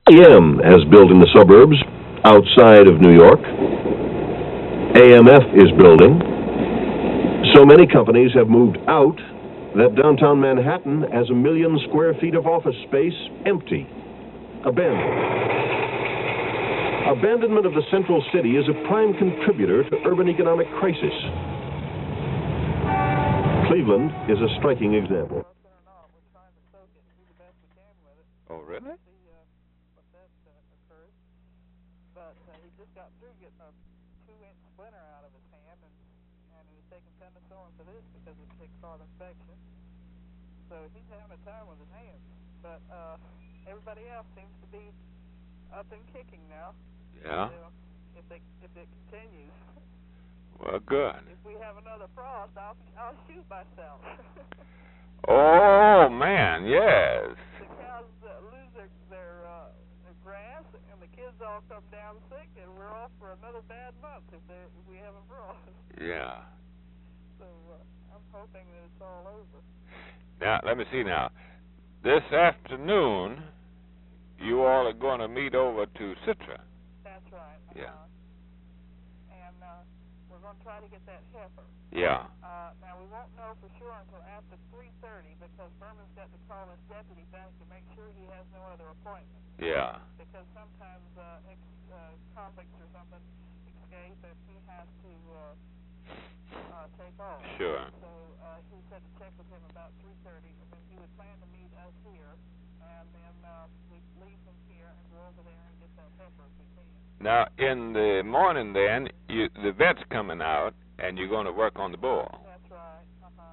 3M has built in the suburbs outside of New York. AMF is building. So many companies have moved out that downtown Manhattan has 1 million square feet of office space empty, abandoned. Abandonment of the central city is a prime contributor to urban economic crisis. Cleveland is a striking example. Oh, really? But he just got through getting a 2-inch splinter out of his hand, and he was taking penicillin for this because it takes all infection. So he's having a time with his hands. But everybody else seems to be up and kicking now. Yeah. So if it continues. Well, good. If we have another frost, I'll shoot myself. Oh, man, yes. The cows lose their grass, and the kids all come down sick, and we're off for another bad month if we have a frost. Yeah. So I'm hoping that it's all over. Now, let me see now. This afternoon, you all are going to meet over to Citra. That's right. Yeah. And we're going to try to get that heifer. Yeah. Now, we won't know for sure until after 3:30 because Berman's got to call his deputy back to make sure he has no other appointments. Yeah. Because sometimes ex-convicts or something escape and he has to take off. Sure. So he said to check with him about 3:30, and then he would plan to meet us here, and then we'd leave from here and go over there and get that heifer if we can. Now, in the morning then, the vet's coming out, and you're going to work on the bull. That's right.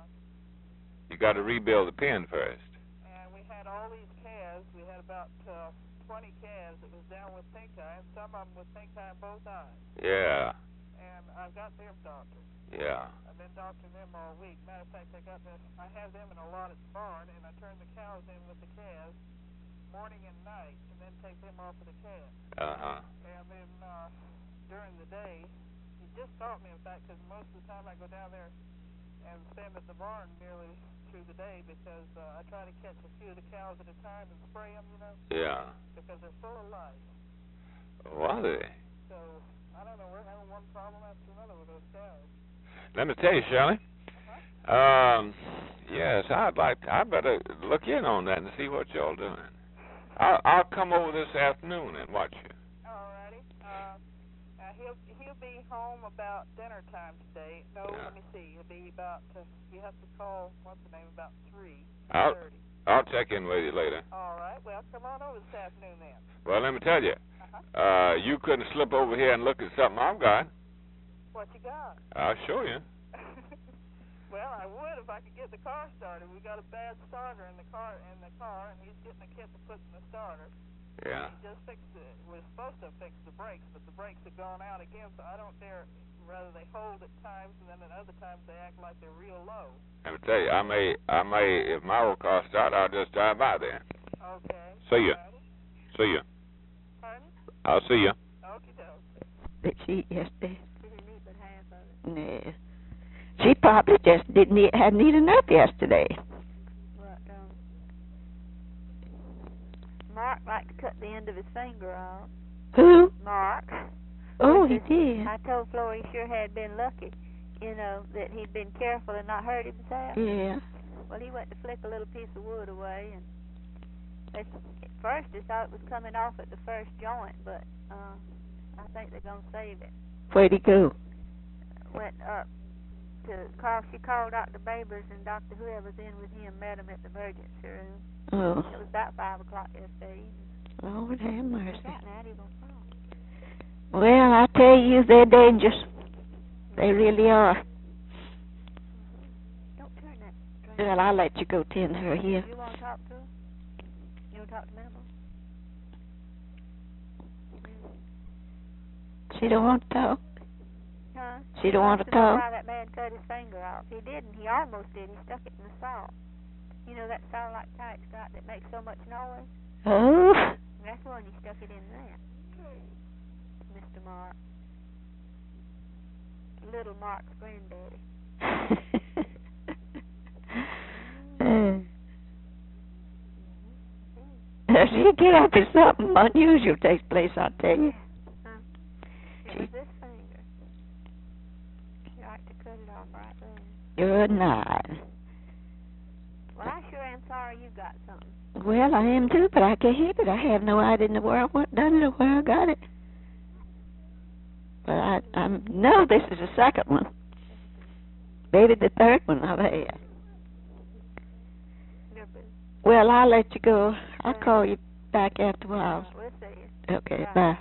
You got to rebuild the pen first. And we had all these calves. We had about 20 calves that was down with pink eye, and some of them with pink eye in both eyes. Yeah. And I've got them doctored. Yeah. I've been doctoring them all week. Matter of fact, I have them in a lot at the barn, and I turn the cows in with the calves morning and night, and then take them off of the calves. And then during the day, he just taught me, in fact, because most of the time I go down there and stand at the barn nearly through the day because I try to catch a few of the cows at a time and spray them, you know. Yeah. Because they're full of life. Oh, are they? So, I don't know, we're having one problem after another with those cows. Let me tell you, Shelley. Yes, I better look in on that and see what y'all doing. I'll come over this afternoon and watch you. Alrighty. He'll be home about dinner time today. No, Yeah. Let me see. He'll be about. You have to call. What's the name? About 3:30. I'll check in with you later. All right. Well, come on over this afternoon then. Well, let me tell you. You couldn't slip over here and look at something I've got. What you got? I'll show you. Well, I would if I could get the car started. We got a bad starter in the car, and he's getting a kit to put in the starter. Yeah. He just fixed it. We're supposed to fix the brakes, but the brakes have gone out again, so I don't dare. Rather, they hold at times, and then at other times they act like they're real low. Let me tell you, I may, if my old car starts, I'll just drive by there. Okay. See ya. See ya. Pardon? I'll see ya. Okie doke. Did she yesterday? Didn't eat but half of it. No. She probably just hadn't eaten enough yesterday. But, Mark liked to cut the end of his finger off. Who? Mark. Oh, he did. I told Flory he sure had been lucky, you know, that he'd been careful and not hurt himself. Yeah. Well, he went to flick a little piece of wood away, and at first they thought it was coming off at the first joint, but I think they're going to save it. Where'd he go? Went up to call. She called Dr. Babers, and Dr. whoever's in with him met him at the emergency room. Oh. It was about 5 o'clock yesterday evening. Lord have mercy. Now he's going to fall. Well, I tell you, they're dangerous. They really are. Don't turn that. Well, I'll let you go tend her here. You want to talk to her? You want to talk to Mabel? She don't want to talk. Huh? She don't want to talk. Why that man cut his finger off? He didn't. He almost did. He stuck it in the salt. You know that salt like Tyke's got that makes so much noise? Oh. That's when he stuck it in that. Mr. Mark. Little Mark's granddaddy. She get up and something unusual takes place, I'll tell you. It was this finger. You like to cut it off right there. Good night. Well, I sure am sorry you got something. Well, I am too, but I can't help it. I have no idea in the world what done it or where I got it. But I know this is the second one. Maybe the third one I've had. Well, I'll let you go. I'll call you back after a while. We'll see you. Okay, bye.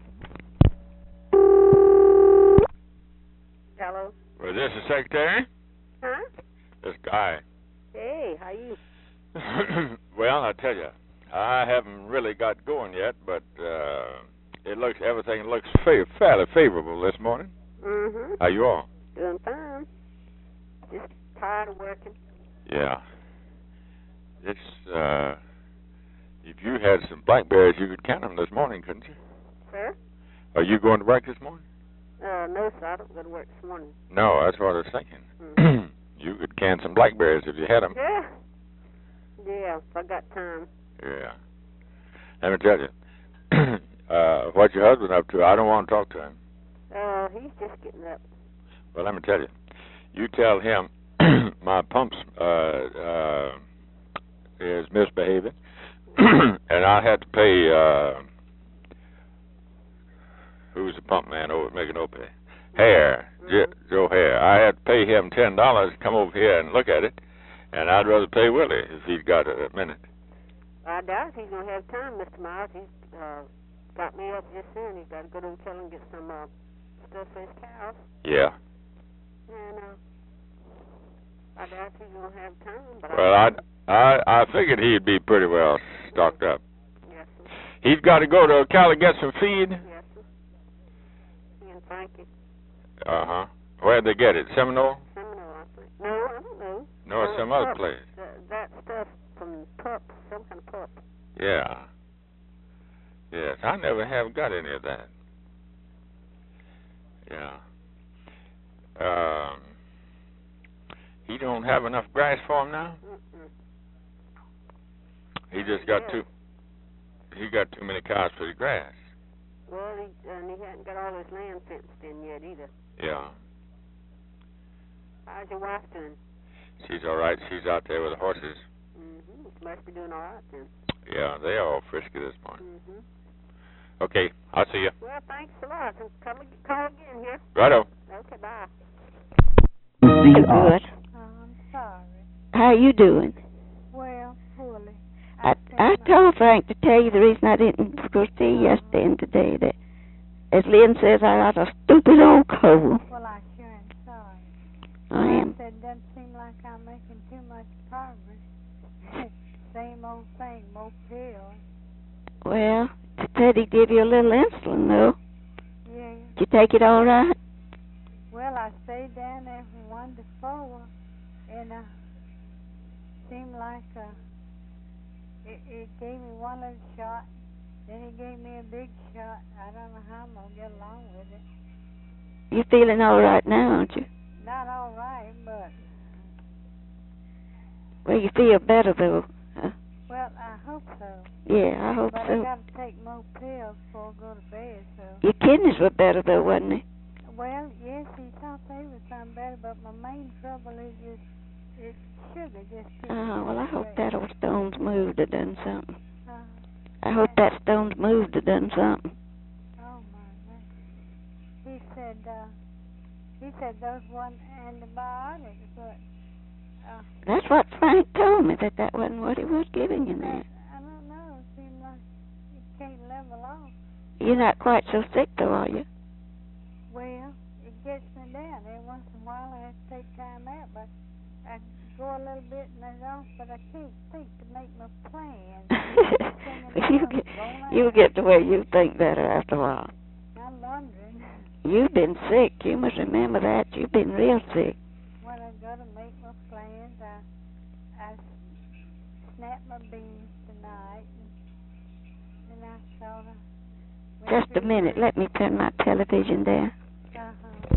Hello? Was this the secretary? Huh? This guy. Hey, how you? Well, I tell you, I haven't really got going yet, but everything looks fairly favorable this morning. Mm-hmm. How you all? Doing fine. Just tired of working. Yeah. It's, if you had some blackberries, you could count them this morning, couldn't you? Sir? Are you going to work this morning? No, sir. I don't go to work this morning. No, that's what I was thinking. Mm-hmm. You could can some blackberries if you had them. Yeah. Yeah, if I got time. Yeah. Let me tell you, what's your husband up to? I don't want to talk to him. He's just getting up. Well, let me tell you. You tell him my pumps is misbehaving, and I had to pay, who's the pump man over at Micanopy? Hare, Joe Hare. I had to pay him $10 to come over here and look at it, and I'd rather pay Willie if he's got a minute. I doubt he's going to have time, Mr. Miles. He's got me up just soon. He's got to go to the cellar and get some stuff for his cows. Yeah. And I doubt he's going to have time. But well, I figured he'd be pretty well stocked up. Yes, sir. He's got to go to Ocala get some feed? Yes, sir. He and Frankie. Uh-huh. Where'd they get it? Seminole? Seminole, I think. No, I don't know. No, it's some other place. That stuff from pup, some kind of pup. Yeah. Yes, I never have got any of that. Yeah. He don't have enough grass for him now? Mm-mm. He just got too many cows for the grass. Well, he hadn't got all his land fenced in yet either. Yeah. How's your wife doing? She's all right. She's out there with the horses. Mm-hmm. She must be doing all right then. Yeah, they're all frisky this morning. Mm-hmm. Okay, I'll see you. Well, thanks a lot. And call again here. Righto. Okay, bye. Good. I'm sorry. How you doing? Well, poorly. I told Frank to tell you the reason I didn't go see yesterday and today. That, as Lynn says, I got a stupid old cold. Well, I sure am sorry. I am. It doesn't seem like I'm making too much progress. Same old thing, more pills. Well, he said he'd give you a little insulin, though. Yeah. Did you take it all right? Well, I stayed down there from 1 to 4, and seemed like it gave me one little shot, then he gave me a big shot. I don't know how I'm going to get along with it. You're feeling all right now, aren't you? Not all right, but... Well, you feel better, though. Huh? Well, I hope so. Yeah, I hope but so. I got to take more pills before I go to bed, so... Your kidneys were better, though, wasn't they? Well, yes, he thought they were something better, but my main trouble is sugar just... Oh, well, I hope that old stone's moved or done something. I I hope that stone's moved or done something. Oh, my goodness. He said those weren't antibiotics, but... That's what Frank told me, that wasn't what he was giving you there. I don't know. It seems like it can't level off. You're not quite so sick, though, are you? Well, it gets me down. Every once in a while I have to take time out, but I go a little bit and it's off, but I can't think to make my plans. You'll get to where you think better after a while. I'm wondering. You've been sick. You must remember that. You've been real sick. When I go to make my plans, I snap my beans tonight, and I sort of... Just a minute. Let me turn my television down. Uh-huh.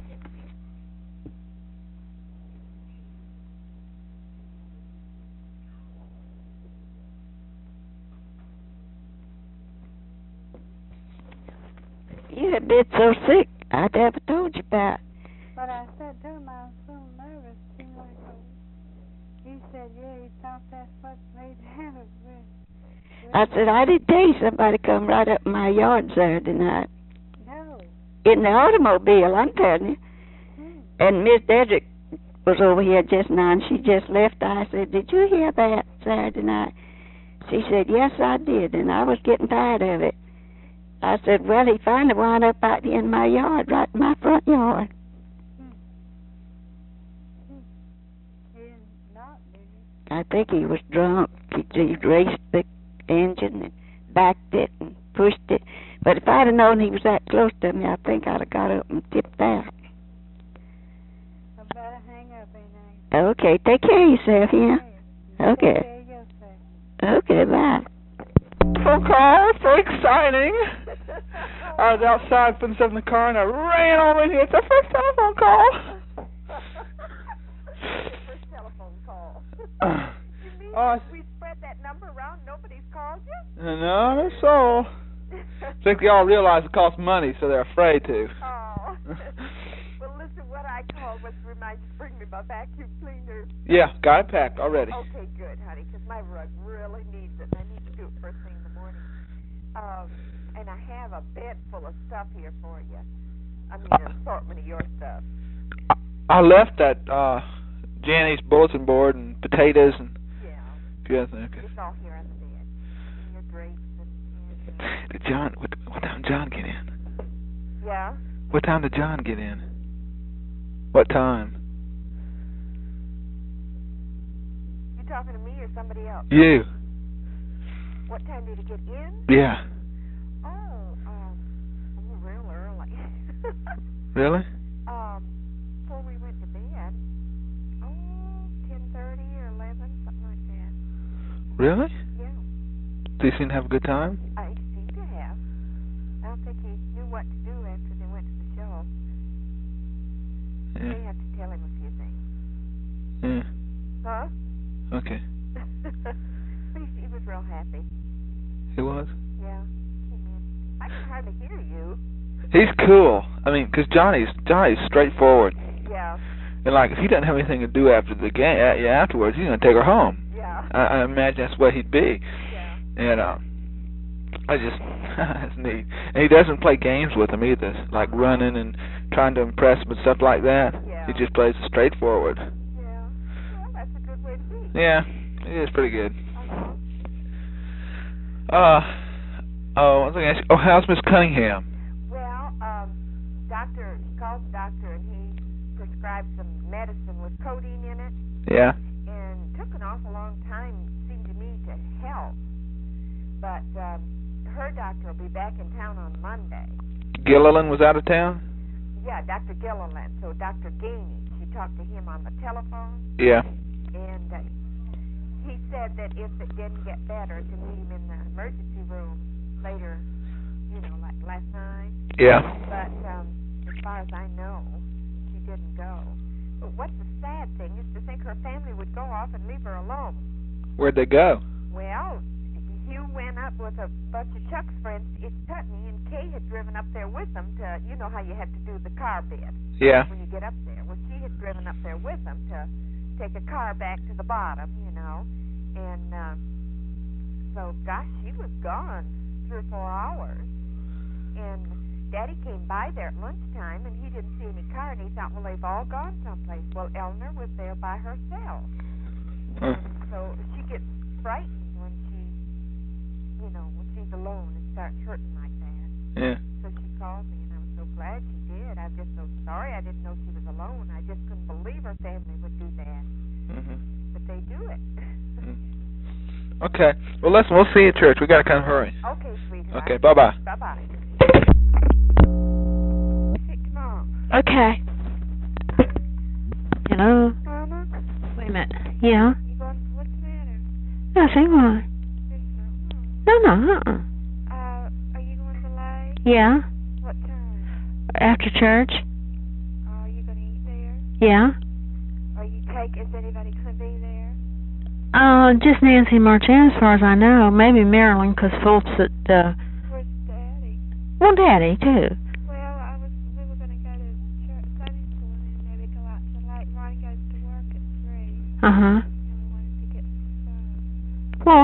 had been so sick, I never told you about. But I said to him, I was so nervous. He said, yeah, he thought that's what made him with. I said, I didn't tell you somebody come right up my yard Saturday night. No. In the automobile, I'm telling you. And Miss Dedrick was over here just now, and she just left. I said, did you hear that Saturday night? She said, yes, I did, and I was getting tired of it. I said, well, he finally wound up out in my yard, right in my front yard. He didn't knock, did he? I think he was drunk. He raced the engine and backed it and pushed it. But if I'd have known he was that close to me, I think I'd have got up and tipped out. I better hang up, ain't I? Okay, take care of yourself, yeah? Okay. Okay, bye. Phone call, so exciting. I was outside putting stuff in the car and I ran over in here. It's our first telephone call. First telephone call. You mean we spread that number around, nobody's called you? No, that's so. I think they all realize it costs money, so they're afraid to. Oh. Well, listen, what I called was to remind you to bring me my vacuum cleaner. Yeah, got it packed already. Okay, good, honey, because my rug really needs it. I need to do it first thing in the morning. And I have a bed full of stuff here for you. I mean, an assortment of your stuff. I left that Janny's bulletin board and potatoes and a few other things. It's all here on the bed. And your grapes and Did John? What time did John get in? Yeah. What time did John get in? What time? You talking to me or somebody else? You. What time did he get in? Yeah. Real early. Really? Before we went to bed. 10:30 or 11, something like that. Really? Yeah. Do you seem to have a good time? I seem to have. I don't think he knew what to do after they went to the show. Yeah. They have to tell him a few things. Yeah. Huh? Okay. He was real happy. He was? Yeah. I can hardly hear you. He's cool. I mean, because Johnny's straightforward. Yeah. And like, if he doesn't have anything to do after the game, afterwards, he's gonna take her home. Yeah. I imagine that's what he'd be. Yeah. And that's neat. And he doesn't play games with him either, like running and trying to impress him and stuff like that. Yeah. He just plays straightforward. Yeah. Well, that's a good way to be. Yeah, he is pretty good. Uh-huh. One thing I ask you, how's Miss Cunningham? Well, she called the doctor and he prescribed some medicine with codeine in it. Yeah. And took an awful long time, seemed to me, to help. But her doctor will be back in town on Monday. Gilliland was out of town? Yeah, Dr. Gilliland. So Dr. Gainey, she talked to him on the telephone. Yeah. And he said that if it didn't get better, to meet him in the emergency room later, like last night. Yeah. But as far as I know, she didn't go. But what's the sad thing is to think her family would go off and leave her alone. Where'd they go? Well, Hugh went up with a bunch of Chuck's friends to Putney, and Kay had driven up there with them to, you know how you have to do the car bid. Yeah. When you get up there. Well, she had driven up there with them to take a car back to the bottom, And so, gosh, she was gone 3 or 4 hours. And Daddy came by there at lunchtime, and he didn't see any car, and he thought, well, they've all gone someplace. Well, Eleanor was there by herself. Huh. So she gets frightened when when she's alone and starts hurting like that. Yeah. So she called me, and I was so glad she did. I'm just so sorry I didn't know she was alone. I just couldn't believe her family would do that. Mm-hmm. But they do it. Okay. Well, listen, we'll see you at church. We got to kind of hurry. Okay, sweetheart. Okay, bye-bye. Bye-bye. Hey, come on. Okay. Hello? Mama? Wait a minute. Yeah? You going, what's the matter? Nothing. Why? No. Are you going to lay? Yeah? What time? After church? Are you going to eat there? Yeah? Is anybody going to be there? Just Nancy Marchand, as far as I know. Maybe Marilyn, because Fult's at, Where's Daddy? Well, Daddy, too.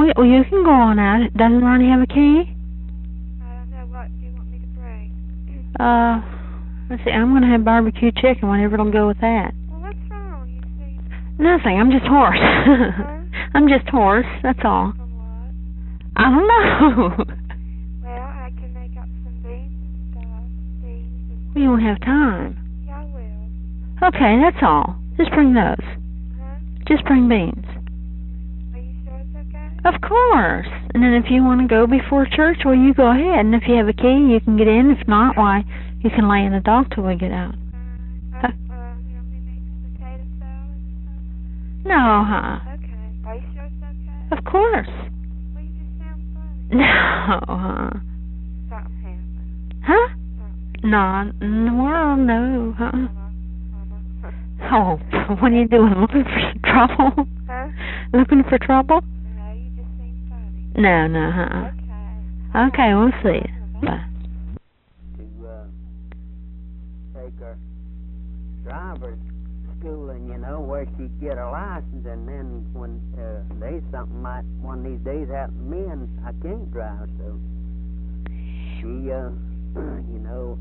well, you can go on out. Doesn't Ronnie have a key? I don't know. What do you want me to bring? Let's see. I'm going to have barbecue chicken, whatever it'll go with that. Well, what's wrong, you see? Nothing. I'm just hoarse. Huh? I'm just hoarse. That's all. From what? I don't know. Well, I can make up some beans and stuff. Beans and... You won't have time. Yeah, I will. Okay, that's all. Just bring those. Huh? Just bring beans. Are you sure it's okay? Of course. And then if you want to go before church, well, you go ahead. And if you have a key, you can get in. If not, why, you can lay in the dock till we get out. You want me to make some potato salad or something? No, huh? Okay. Are you sure it's okay? Of course. Well, you just sound funny. No, huh? Something happened. Huh? Not in the world, no, huh? Oh, what are you doing? Looking for some trouble? Huh? Looking for trouble? No, you just seem funny. No, huh? Okay. Okay, we'll see. Bye. To take her driver's schooling, you know, where she'd get her license, and then when there's something might one of these days happen to me and I can't drive, so she, you know,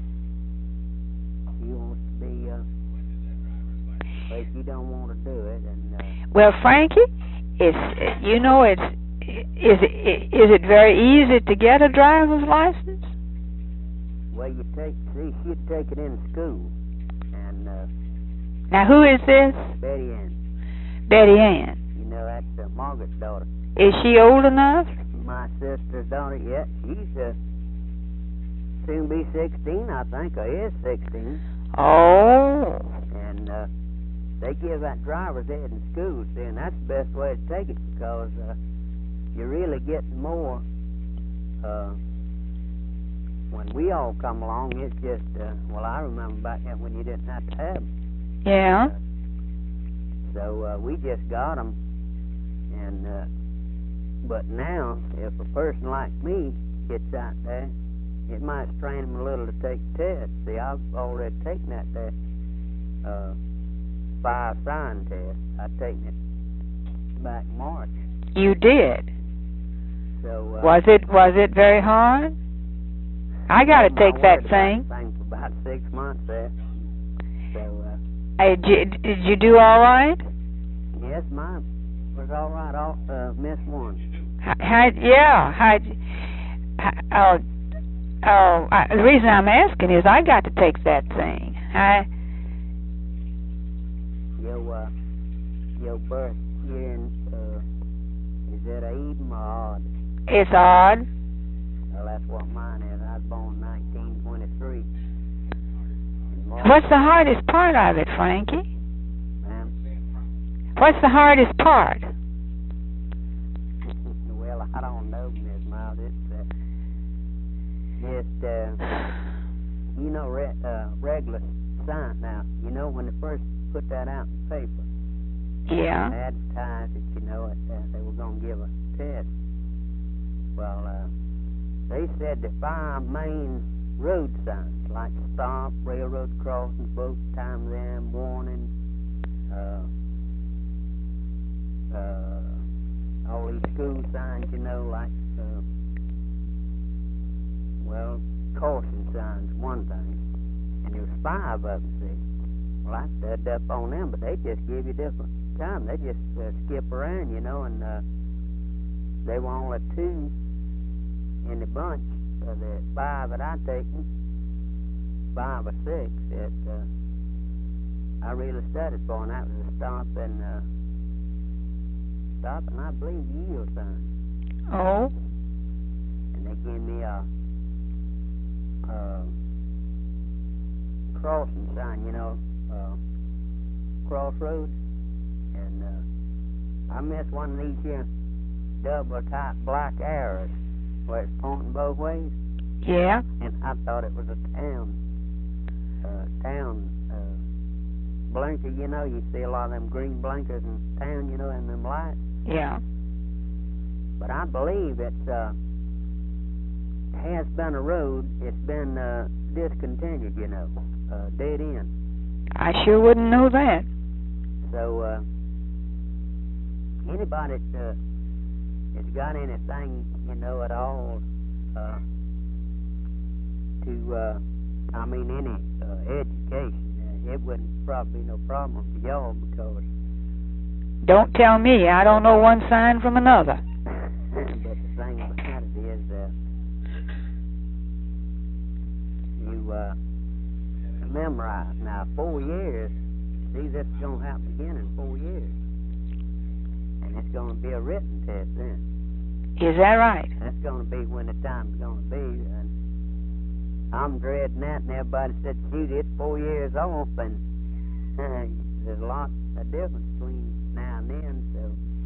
she wants to be, but she don't want to do it, and well, Frankie, is it very easy to get a driver's license? well, she'd take it in school, and Now, who is this? Betty Ann, Betty Ann. you know, that's Margaret's daughter. Is she old enough? My sister's daughter, yeah, she's soon be 16, I think, or is 16. Oh. And they give that driver's ed in school, see, and that's the best way to take it, because you're really getting more. When we all come along, it's just, well, I remember back then when you didn't have to have them. Yeah. So we just got them, and but now, if a person like me gets out there, it might strain them a little to take the test. See, I've already taken that test, 5 sign test. I've taken it back in March. You did. So was it very hard? I got to take that thing. For about 6 months there. So. Did you do all right? Yes, mine was all right. Missed one. The reason I'm asking is I got to take that thing. Your birth year, is it even or odd? It's odd. Well, that's what mine is. I was born 1923. What's the hardest part of it, Frankie? Ma'am? What's the hardest part? Well, I don't know, Miss Miles. It's just, you know, regular science now. You know, when they first put that out in the paper, yeah, they advertised it, you know, they were going to give a test. Well, they said the 5 main road signs, like stop, railroad crossings, both time them, warning, all these school signs, you know, like, well, caution signs, one thing. And there was 5 of them, see. Well, I stood up on them, but they just give you different time. They just skip around, you know, and they were only 2 in the bunch of the 5 that I'd taken, 5 or 6 that I really studied for, and that was a stop and I believe yield sign. Oh. And they gave me a crossing sign, you know, crossroads, and I missed one of these here double type black arrows where it's pointing both ways. Yeah. And I thought it was a town blinker, you know, you see a lot of them green blinkers in town, you know, and them lights. Yeah. But I believe it has been a road. It's been discontinued, you know, dead end. I sure wouldn't know that. So anybody it's got anything, you know, at all any education. It wouldn't probably be no problem for y'all because... Don't tell me. I don't know one sign from another. But the thing about it is, you memorize. Now, 4 years, see, this is going to happen again in 4 years. And it's going to be a written test then. Is that right? That's going to be when the time's going to be. And I'm dreading that, and everybody said, shoot, it's 4 years off, and there's a lot of difference between now and then, so,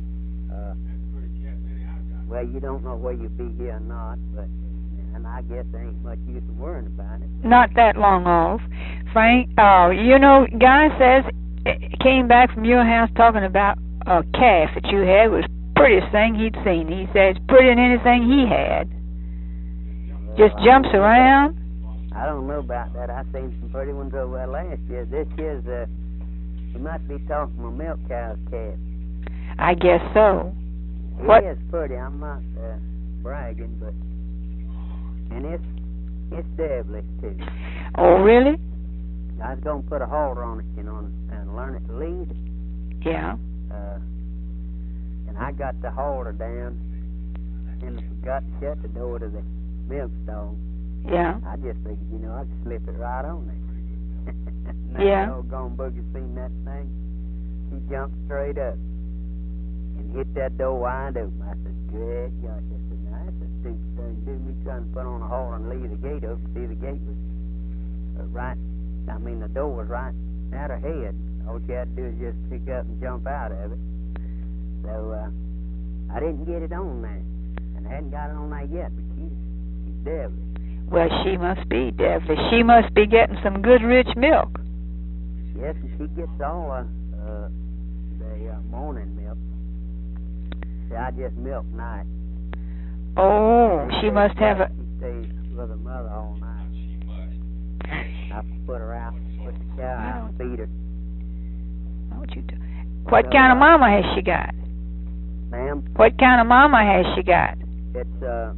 well, you don't know whether you'll be here or not, but, and I guess there ain't much use in worrying about it. Not that long off. Frank, you know, Guy says, came back from your house talking about a calf that you had was the prettiest thing he'd seen. He says, prettier than anything he had. Just jumps around. I don't know about that. I seen some pretty ones over there last year. This year's, you must be talking about milk cow's calf. I guess so. It is pretty. I'm not bragging, but and it's devilish too. Oh, really? I was gonna put a halter on it, you know, and learn it to lead. Yeah. And I got the halter down, and I forgot to shut the door to the milk stall. Yeah. I just figured, you know, I could slip it right on there. Yeah. That old gone booger seen that thing. He jumped straight up and hit that door wide open. I said, good gosh. I said, now that's a stupid thing to do. Me trying to put on a halter and leave the gate open. See, the gate was the door was right at her head. All she had to do was just pick up and jump out of it. So, I didn't get it on there. And I hadn't got it on there yet, but she's devilish. Well, she must be devilish. She must be getting some good rich milk. Yes, and she gets all the morning milk. See, I just milk night. Oh, she must have a... She stays with her mother all night. She must. I put her out, put the cow out and feed her. What you do? What kind of mama has she got? Ma'am? What kind of mama has she got? It's a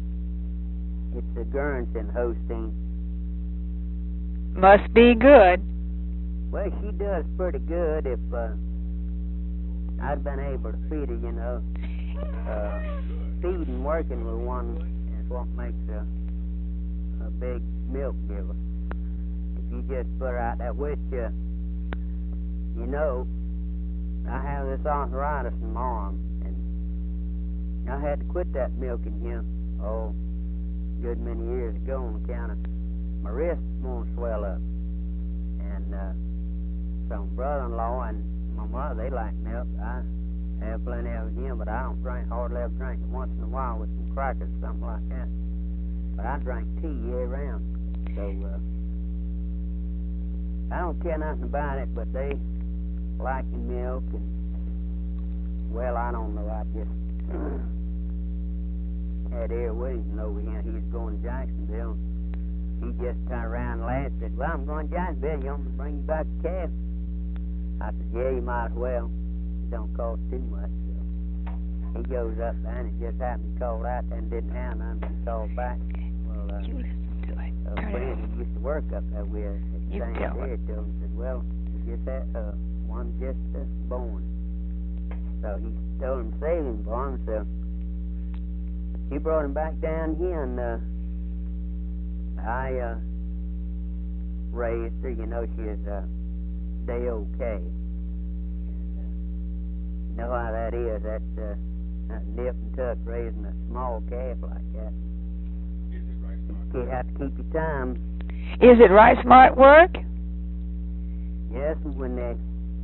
Guernsey Holstein. Must be good. Well, she does pretty good if I'd been able to feed her, you know. Feeding, working with one is what makes a big milk giver. If you just put her out there, which, you know, I have this arthritis in my arm, and I had to quit that milking here, good many years ago on account of my wrist won't swell up. And so my brother-in-law and my mother, they like milk. I have plenty of it again, but I don't hardly ever drink it once in a while with some crackers or something like that. But I drink tea year round. So I don't care nothing about it, but they like the milk, and well, I don't know, I just had Ear Williamson over here. He was going to Jacksonville. He just turned around and laughed and said, well, I'm going to Jacksonville. You want me to bring you back a calf? I said, yeah, you might as well. It don't cost too much. So he goes up there, and it just happened to call out and didn't have none, and called back. Well, a friend who used to work up there with us at the same area told him, said, well, he just had one just born. So he told him saving for him, so he brought him back down here, and I raised her. You know, she is a day-old calf. You know how that is. That's nip and tuck raising a small calf like that. You have to keep your time. Is it right smart work? Yes, and when they're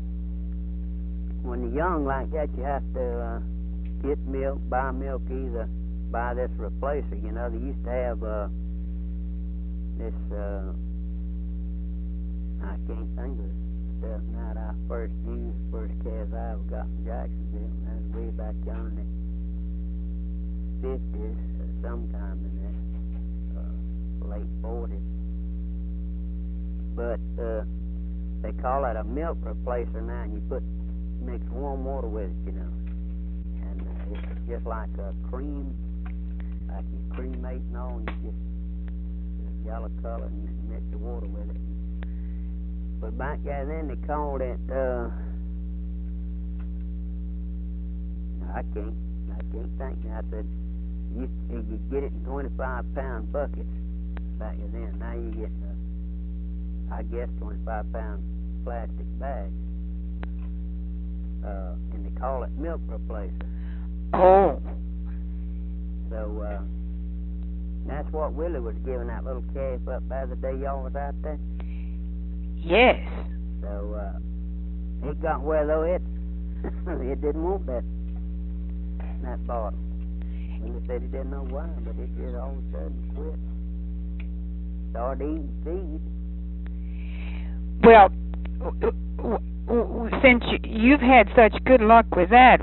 young like that, you have to get milk, buy milk, either buy this replacer. You know, they used to have this, I can't think of it stuff now that I first used, first calves I ever got from Jacksonville. That was way back in the 50s, sometime in the late 40s. But they call it a milk replacer now, and you mix warm water with it, you know. And it's just like a cream, like you cremate and all, and you just yellow color, and you can mix the water with it. But back then they called it, I can't think now. I said, you could get it in 25-pound buckets back then. Now you get, I guess, 25-pound plastic bags. And they call it milk replacer. Oh. So, that's what Willie was giving that little calf up the other day y'all was out there? Yes. So, it got where, though, it didn't want that bottle. Willie said he didn't know why, but it just all of a sudden quit. Started eating feed. Well, since you've had such good luck with that,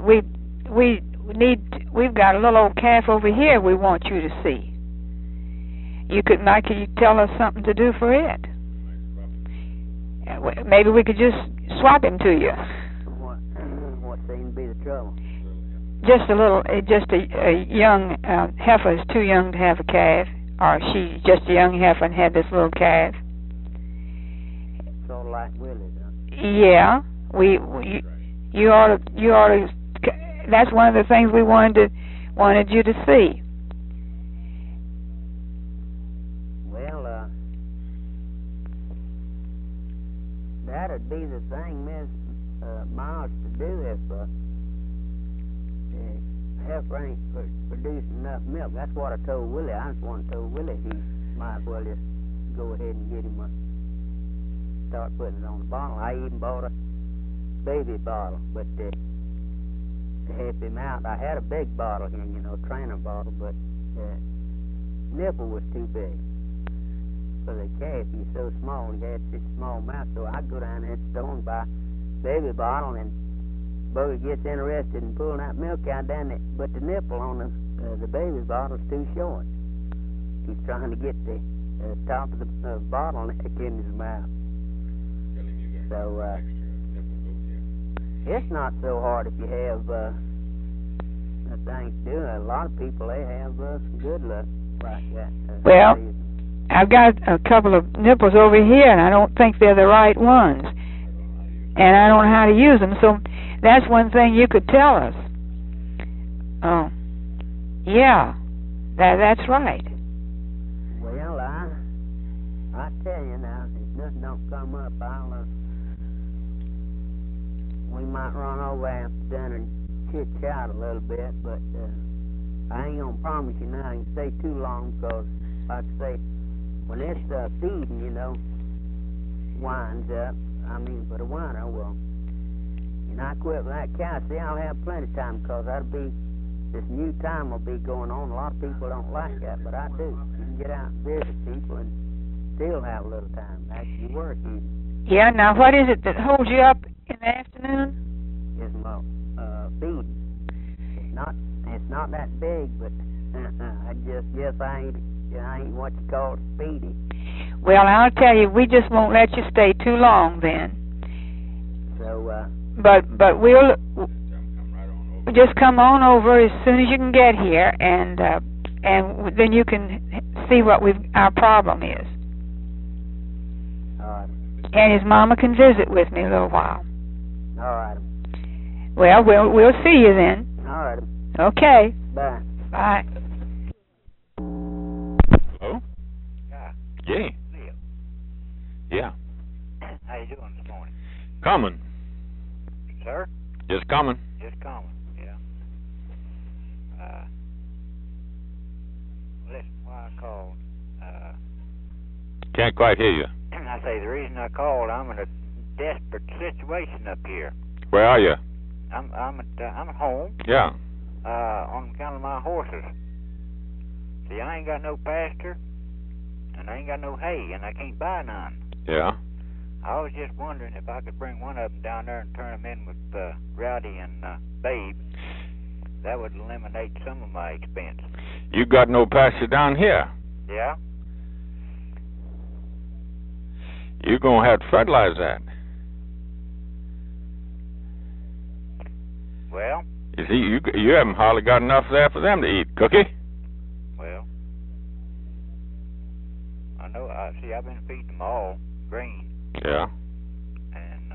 we've got a little old calf over here we want you to see. Could you tell us something to do for it? Maybe we could just swap him to you. What seems to be the trouble? Just a young heifer is too young to have a calf, or she's just a young heifer and had this little calf. Sort of like Willie, huh? Yeah, you ought to. That's one of the things we wanted you to see. Well, that'd be the thing, Miss Miles, to do if the heifer ain't producing enough milk. That's what I told Willie. I just want to tell Willie he might as well just go ahead and get him start putting it on the bottle. I even bought a baby bottle, but to help him out, I had a big bottle here, trainer bottle, but the nipple was too big for the calf. He's so small, he had such a small mouth, so I go down there at the store and buy a baby bottle, and Booger gets interested in pulling that milk out down there, but the nipple on the baby bottle's too short. He's trying to get the top of the bottle in his mouth. So, it's not so hard if you have things to do. A lot of people, they have good luck like that. Well, I've got a couple of nipples over here, and I don't think they're the right ones. And I don't know how to use them, so that's one thing you could tell us. Oh, yeah, that's right. Well, I tell you now, if nothing don't come up, we might run over after dinner and chit-chat a little bit, but I ain't going to promise you now I can stay too long, because, like I say, when it's feeding, winds up, for the winter, well, I quit with that cow. See, I'll have plenty of time, because this new time will be going on. A lot of people don't like that, but I do. You can get out and visit people and still have a little time. Actually work even. Yeah, now what is it that holds you up in the afternoon? It's my feeding. It's not that big, but I ain't what you call speedy. Well, I'll tell you, we just won't let you stay too long then. So, but we'll just come on over as soon as you can get here, and then you can see what our problem is. All right. And his mama can visit with me a little while. All right. Well, we'll see you then. All right. Okay. Bye. Bye. Hello? Yeah. Yeah. Yeah. How you doing this morning? Coming. Sir? Just coming. Just coming, yeah. Listen, why I called. Can't quite hear you. I say the reason I called, I'm in a desperate situation up here. Where are you? I'm at home. Yeah. On account of my horses. See, I ain't got no pasture, and I ain't got no hay, and I can't buy none. Yeah. I was just wondering if I could bring one of them down there and turn them in with Rowdy and Babe. That would eliminate some of my expense. You got no pasture down here? Yeah. You're going to have to fertilize that. Well? You see, you haven't hardly got enough there for them to eat, Cookie. Well, I know. See, I've been feeding them all green. Yeah. And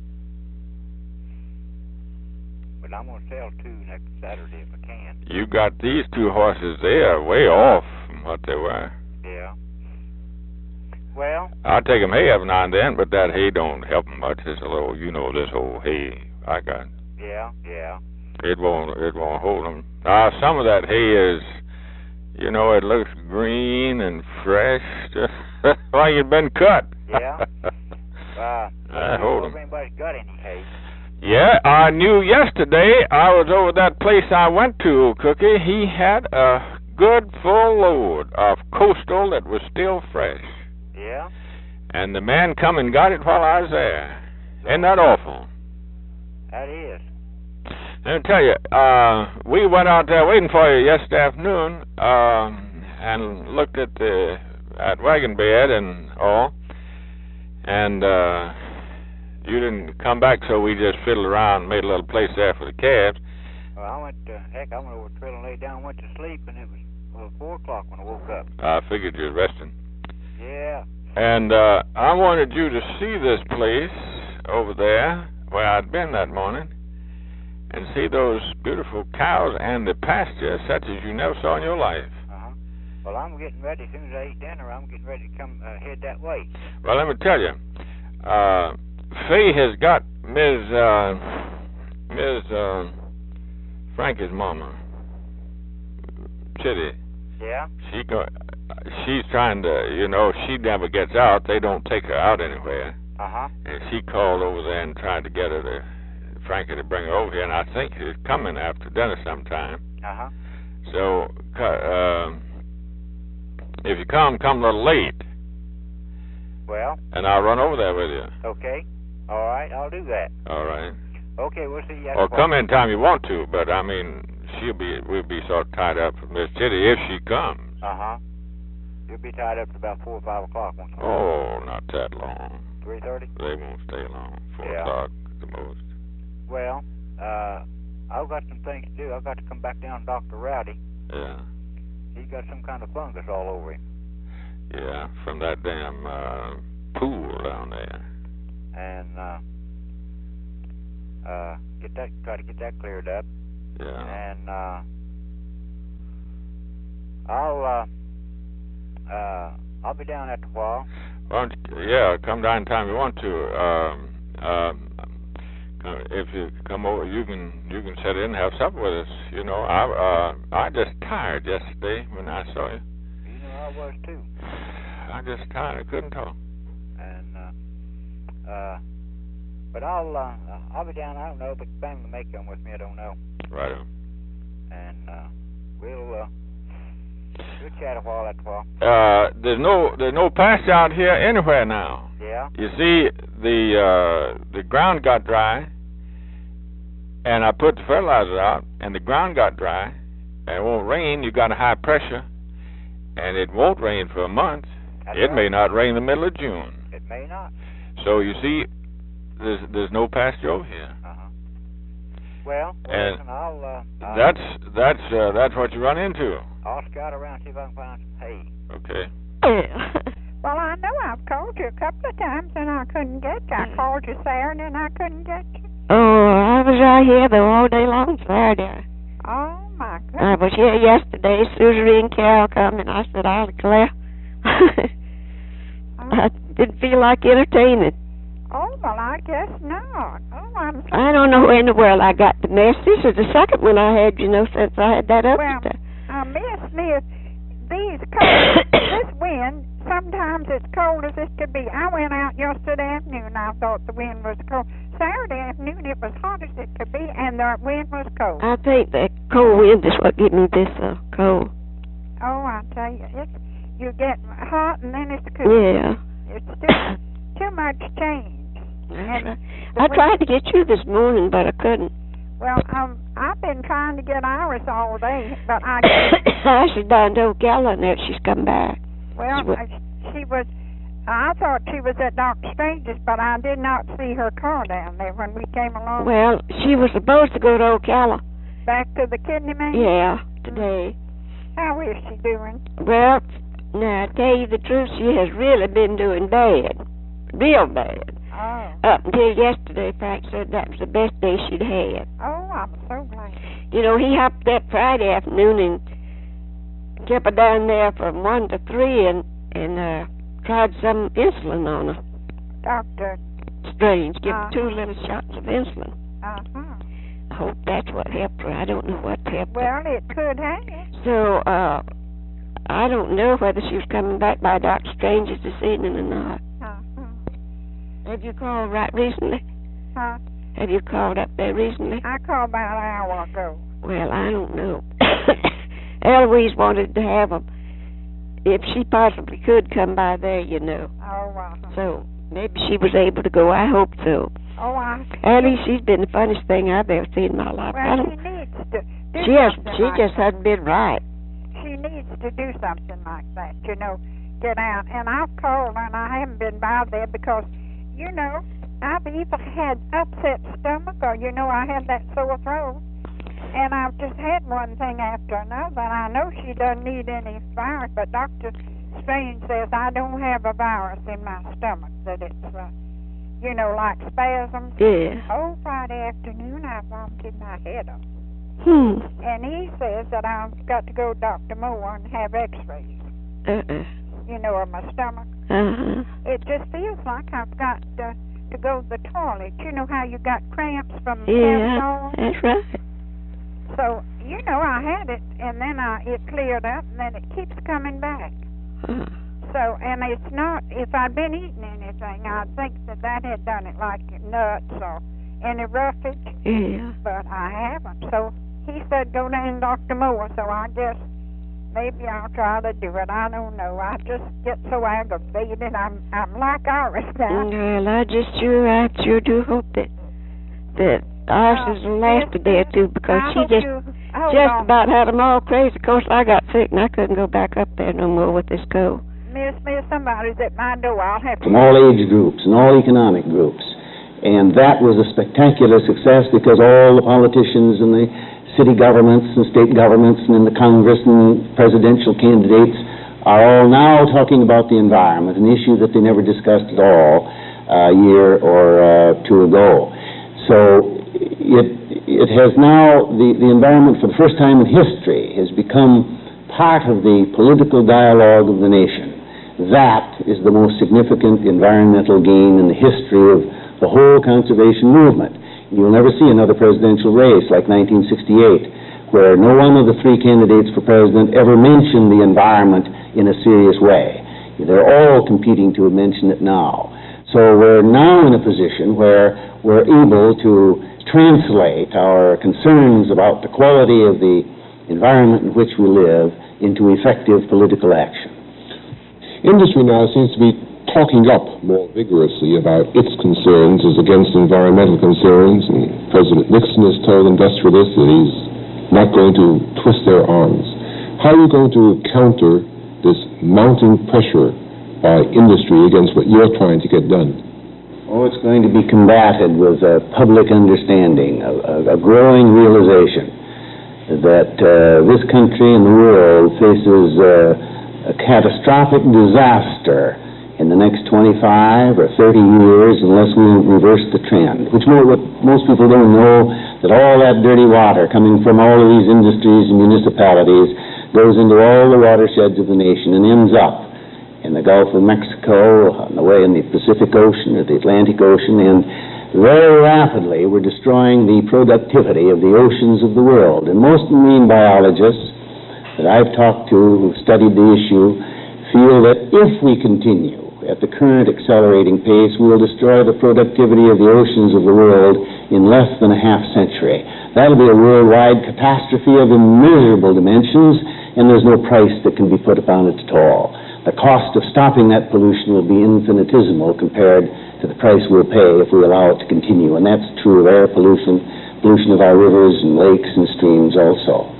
but I'm gonna sell 2 next Saturday if I can. You got these 2 horses. They are way off from what they were. Yeah. Well, I take them hay every now and then, but that hay don't help them much. It's a little, this old hay I got. Yeah. It won't hold them. Some of that hay is, it looks green and fresh, just like it's been cut. Yeah. I hold them. Anybody's got any hay? Yeah, I knew yesterday. I was over that place I went to, Cookie. He had a good full load of Coastal that was still fresh. Yeah. And the man come and got it while I was there. Isn't that awful? That is. Let me tell you, we went out there waiting for you yesterday afternoon, and looked at wagon bed and all, and you didn't come back, so we just fiddled around and made a little place there for the calves. Well, I went over the trail and laid down and went to sleep, and it was 4 o'clock when I woke up. I figured you were resting. Yeah. And I wanted you to see this place over there where I'd been that morning, and see those beautiful cows and the pasture such as you never saw in your life. Uh-huh. Well, I'm getting ready. As soon as I eat dinner, I'm getting ready to come head that way. Well, let me tell you, Faye has got Ms. Frankie's mama, Chitty. Yeah? She's trying to, she never gets out. They don't take her out anywhere. Uh-huh. And she called over there and tried to get Frankie to bring her over here, and I think she's coming after dinner sometime. Uh-huh. So, if you come a little late. Well? And I'll run over there with you. Okay. All right, I'll do that. All right. Okay, we'll see you. Or come anytime you want to, but I mean, we'll be sort of tied up with Miss Chitty if she comes. Uh-huh. You'll be tied up to about 4 or 5 o'clock. Oh, not that long. 3:30? They won't stay long. 4 o'clock at the most. Well, I've got some things to do. I've got to come back down to Dr. Rowdy. Yeah. He's got some kind of fungus all over him. Yeah, from that damn pool down there. And try to get that cleared up. Yeah. And I'll be down after a while. Come down anytime you want to. If you come over, you can sit in and have supper with us. I just tired yesterday when I saw you. I was too. I just tired. I couldn't talk. And but I'll be down. I don't know, but family may come with me. I don't know. Right on. And we'll chat a while after a while. There's no pasture out here anywhere now. Yeah. You see, the ground got dry, and I put the fertilizer out, and the ground got dry, and it won't rain. You got a high pressure, and it won't rain for a month. It may not rain in the middle of June. It may not. So you see, there's no pasture over here. Uh-huh. Well, and listen, I'll that's what you run into. I'll scout around, see if I can find some hay. Okay. Well, I know I've called you a couple of times and I couldn't get you. I called you Saturday and I couldn't get you. Oh, I was right here though all day long Saturday. Oh my goodness. I was here yesterday. Susie and Carol come and I said, I'll declare. I didn't feel like entertaining. Oh, well, I guess not. Oh, I'm sorry. I don't know where in the world I got the mess. This is the second one I had, since I had that up. Well, Miss Smith, these cold, this wind, sometimes it's cold as it could be. I went out yesterday afternoon and I thought the wind was cold. Saturday afternoon it was hot as it could be and the wind was cold. I think the cold wind is what gave me this cold. Oh, I tell you, you get hot and then it's cool. Yeah. It's still too much change. I tried to get you this morning, but I couldn't. Well, I've been trying to get Iris all day, but I she's down to Ocala now. She's come back. Well, she was. I thought she was at Dr. Strange's, but I did not see her car down there when we came along. Well, she was supposed to go to Ocala, Back to the kidney man? Yeah, today. How is she doing? Well, now, to tell you the truth, she has really been doing bad. Real bad. Oh. Up until yesterday, Frank said that was the best day she'd had. Oh, I'm so glad. You know, he hopped up Friday afternoon and kept her down there from 1 to 3 and tried some insulin on her. Dr. Strange. Give her 2 little shots of insulin. Uh-huh. I hope that's what helped her. I don't know what helped her. Well, it could have. So, I don't know whether she was coming back by Dr. Strange's this evening or not. Uh-huh. Have you called right recently? Huh? Have you called up there recently? I called about an hour ago. Well, I don't know. Eloise wanted to have them if she possibly could come by there, you know. Oh, wow. So, maybe she was able to go. I hope so. Oh, Ellie, she's been the funniest thing I've ever seen in my life. Well, she needs to do she something just hasn't been right. She needs to do something like that, you know, get out. And I've called and I haven't been by there because, you know, I've either had upset stomach or, you know, I had that sore throat. And I've just had one thing after another, and I know she doesn't need any virus, but Dr. Strange says I don't have a virus in my stomach, that it's, you know, like spasms. Yeah. Oh, Friday afternoon I vomited my head off. And he says that I've got to go to Dr. Moore and have x-rays. You know, of my stomach. It just feels like I've got to go to the toilet. You know how you got cramps from Yeah, that's right. So, you know, I had it, and then it cleared up, and then it keeps coming back. So, and it's not, if I'd been eating anything, I'd think that had done it, like nuts or any roughage. Yeah. But I haven't. So he said go down to Dr. Moore, so I guess maybe I'll try to do it. I don't know. I just get so aggravated. I'm like Iris now. Well, I sure do hope that Iris will last a day or two, because she just about had them all crazy. Of course, I got sick and I couldn't go back up there no more with this cold. Miss, somebody's at my door. I'll have to... From all age groups and all economic groups. And that was a spectacular success because all the politicians and the city governments and state governments and in the Congress and presidential candidates are all now talking about the environment, an issue that they never discussed at all a year or two ago. So it has now, the environment for the first time in history has become part of the political dialogue of the nation. That is the most significant environmental gain in the history of the whole conservation movement. You'll never see another presidential race like 1968, where no one of the 3 candidates for president ever mentioned the environment in a serious way. They're all competing to mention it now. So we're now in a position where we're able to translate our concerns about the quality of the environment in which we live into effective political action. Industry now seems to be talking up more vigorously about its concerns as against environmental concerns, and President Nixon has told industrialists that he's not going to twist their arms. How are you going to counter this mounting pressure by industry against what you're trying to get done? Oh, it's going to be combated with a public understanding, a growing realization that this country and the world faces a catastrophic disaster in the next 25 or 30 years unless we reverse the trend, which most people don't know, that all that dirty water coming from all of these industries and municipalities goes into all the watersheds of the nation and ends up in the Gulf of Mexico, on the way in the Pacific Ocean or the Atlantic Ocean, and very rapidly we're destroying the productivity of the oceans of the world. And most marine biologists that I've talked to who've studied the issue feel that if we continue at the current accelerating pace, we will destroy the productivity of the oceans of the world in less than a half century. That'll be a worldwide catastrophe of immeasurable dimensions, and there's no price that can be put upon it at all. The cost of stopping that pollution will be infinitesimal compared to the price we'll pay if we allow it to continue, and that's true of air pollution, pollution of our rivers and lakes and streams also.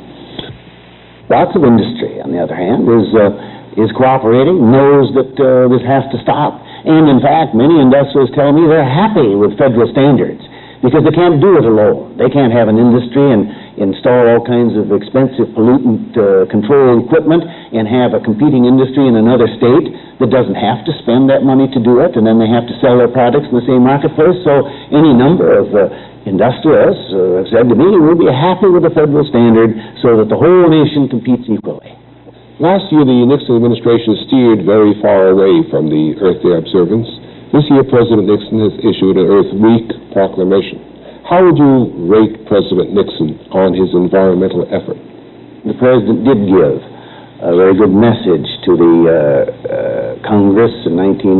Lots of industry, on the other hand, is cooperating, knows that this has to stop. And in fact, many industrialists tell me they're happy with federal standards because they can't do it alone. They can't have an industry and install all kinds of expensive pollutant control equipment and have a competing industry in another state that doesn't have to spend that money to do it, and then they have to sell their products in the same marketplace. So any number of industrialists have said to me, we'll be happy with a federal standard so that the whole nation competes equally. Last year, the Nixon administration steered very far away from the Earth Day observance. This year, President Nixon has issued an Earth Week proclamation. How would you rate President Nixon on his environmental effort? The President did give a very good message to the Congress in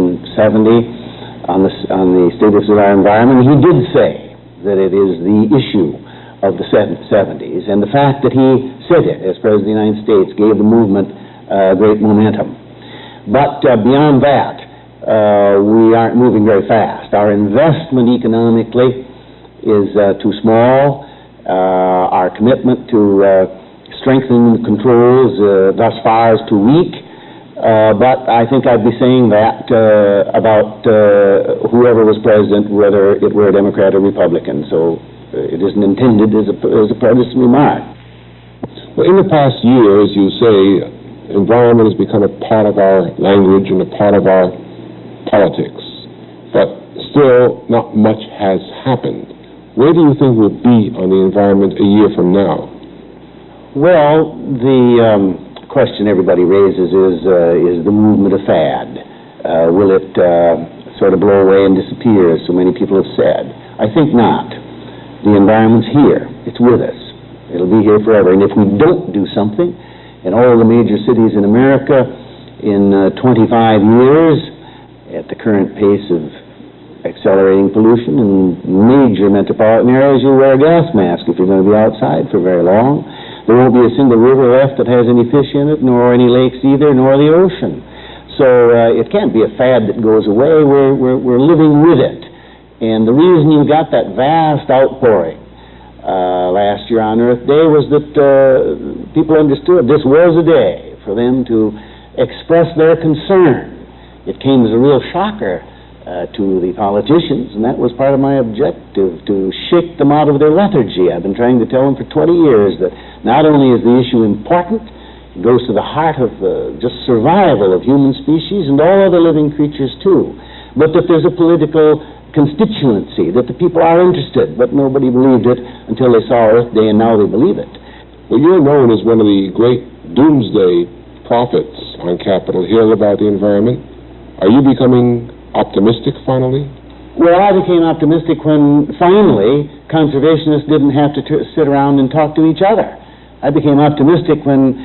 1970 on the status of our environment. He did say that it is the issue of the 70s, and the fact that he said it as President of the United States gave the movement great momentum. But beyond that, we aren't moving very fast. Our investment economically is too small. Our commitment to strengthening the controls thus far is too weak. But I think I'd be saying that about whoever was president, whether it were a Democrat or Republican. So it isn't intended as a partisan remark. Well, in the past year, as you say, environment has become a part of our language and a part of our politics, but still not much has happened. Where do you think we'll be on the environment a year from now? Well, the question everybody raises is the movement a fad? Will it sort of blow away and disappear, as so many people have said? I think not. The environment's here. It's with us. It'll be here forever. And if we don't do something, in all the major cities in America, in 25 years, at the current pace of accelerating pollution in major metropolitan areas, you'll wear a gas mask if you're going to be outside for very long. There won't be a single river left that has any fish in it, nor any lakes either, nor the ocean. So it can't be a fad that goes away. We're living with it. And the reason you got that vast outpouring last year on Earth Day was that people understood this was a day for them to express their concern. It came as a real shocker to the politicians, and that was part of my objective, to shake them out of their lethargy. I've been trying to tell them for 20 years that not only is the issue important, it goes to the heart of just survival of human species and all other living creatures too, but that there's a political constituency, that the people are interested, but nobody believed it until they saw Earth Day, and now they believe it. Well, you're known as one of the great doomsday prophets on Capitol Hill about the environment. Are you becoming optimistic finally? Well, I became optimistic when finally conservationists didn't have to sit around and talk to each other. I became optimistic when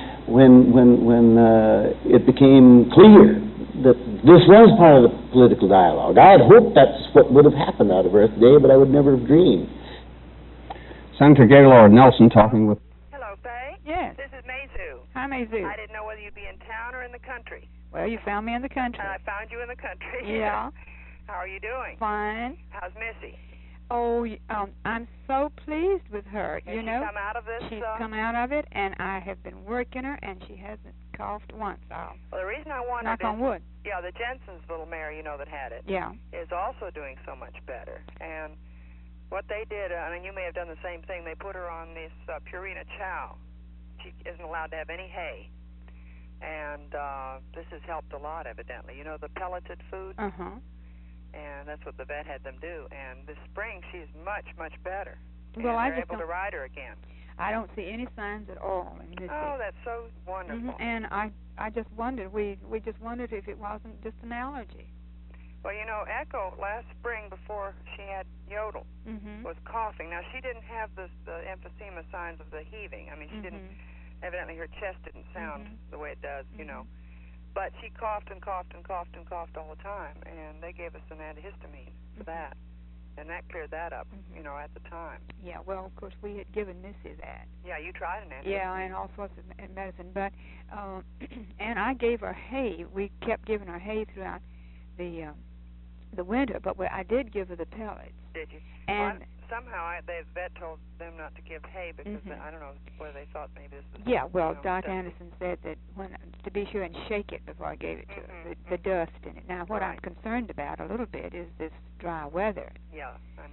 it became clear that this was part of the political dialogue. I had hoped that's what would have happened out of Earth Day, but I would never have dreamed. Senator Gaylord Nelson talking with... Hello, Faye. Yes. This is Mayzu. Hi, Mayzu. I didn't know whether you'd be in town or in the country. Well, you found me in the country. And I found you in the country. Yeah. How are you doing? Fine. How's Missy? Oh, I'm so pleased with her. Has you know, she come out of this? She's come out of it, and I have been working her, and she hasn't coughed once. Well, the reason I wanted knock on wood. Yeah, the Jensen's little mare, you know, that had it. Yeah. Is also doing so much better. And what they did, I mean, you may have done the same thing. They put her on this Purina Chow. She isn't allowed to have any hay. And this has helped a lot, evidently. You know, the pelleted food? Uh-huh. And that's what the vet had them do. And this spring, she's much, much better. Well, and they're able to ride her again. I don't see any signs at all in Missy. Oh, that's so wonderful. Mm-hmm. And I just wondered, we just wondered if it wasn't just an allergy. Well, you know, Echo last spring before she had yodel was coughing. Now, she didn't have the emphysema signs of the heaving. I mean, she didn't, evidently her chest didn't sound the way it does, you know. But she coughed and coughed and coughed and coughed all the time, and they gave us an antihistamine for that. And that cleared that up, you know, at the time. Yeah, well, of course, we had given Missy that. Yeah, you tried an antihistamine. Yeah, and all sorts of medicine. But, and I gave her hay. We kept giving her hay throughout the winter, but I did give her the pellets. Did you? And somehow the vet told them not to give hay because I don't know whether they thought maybe this was... Yeah, well, Doc Anderson said that to be sure and shake it before I gave it to her, the dust in it. Now, what I'm concerned about a little bit is this dry weather. Yeah, I know.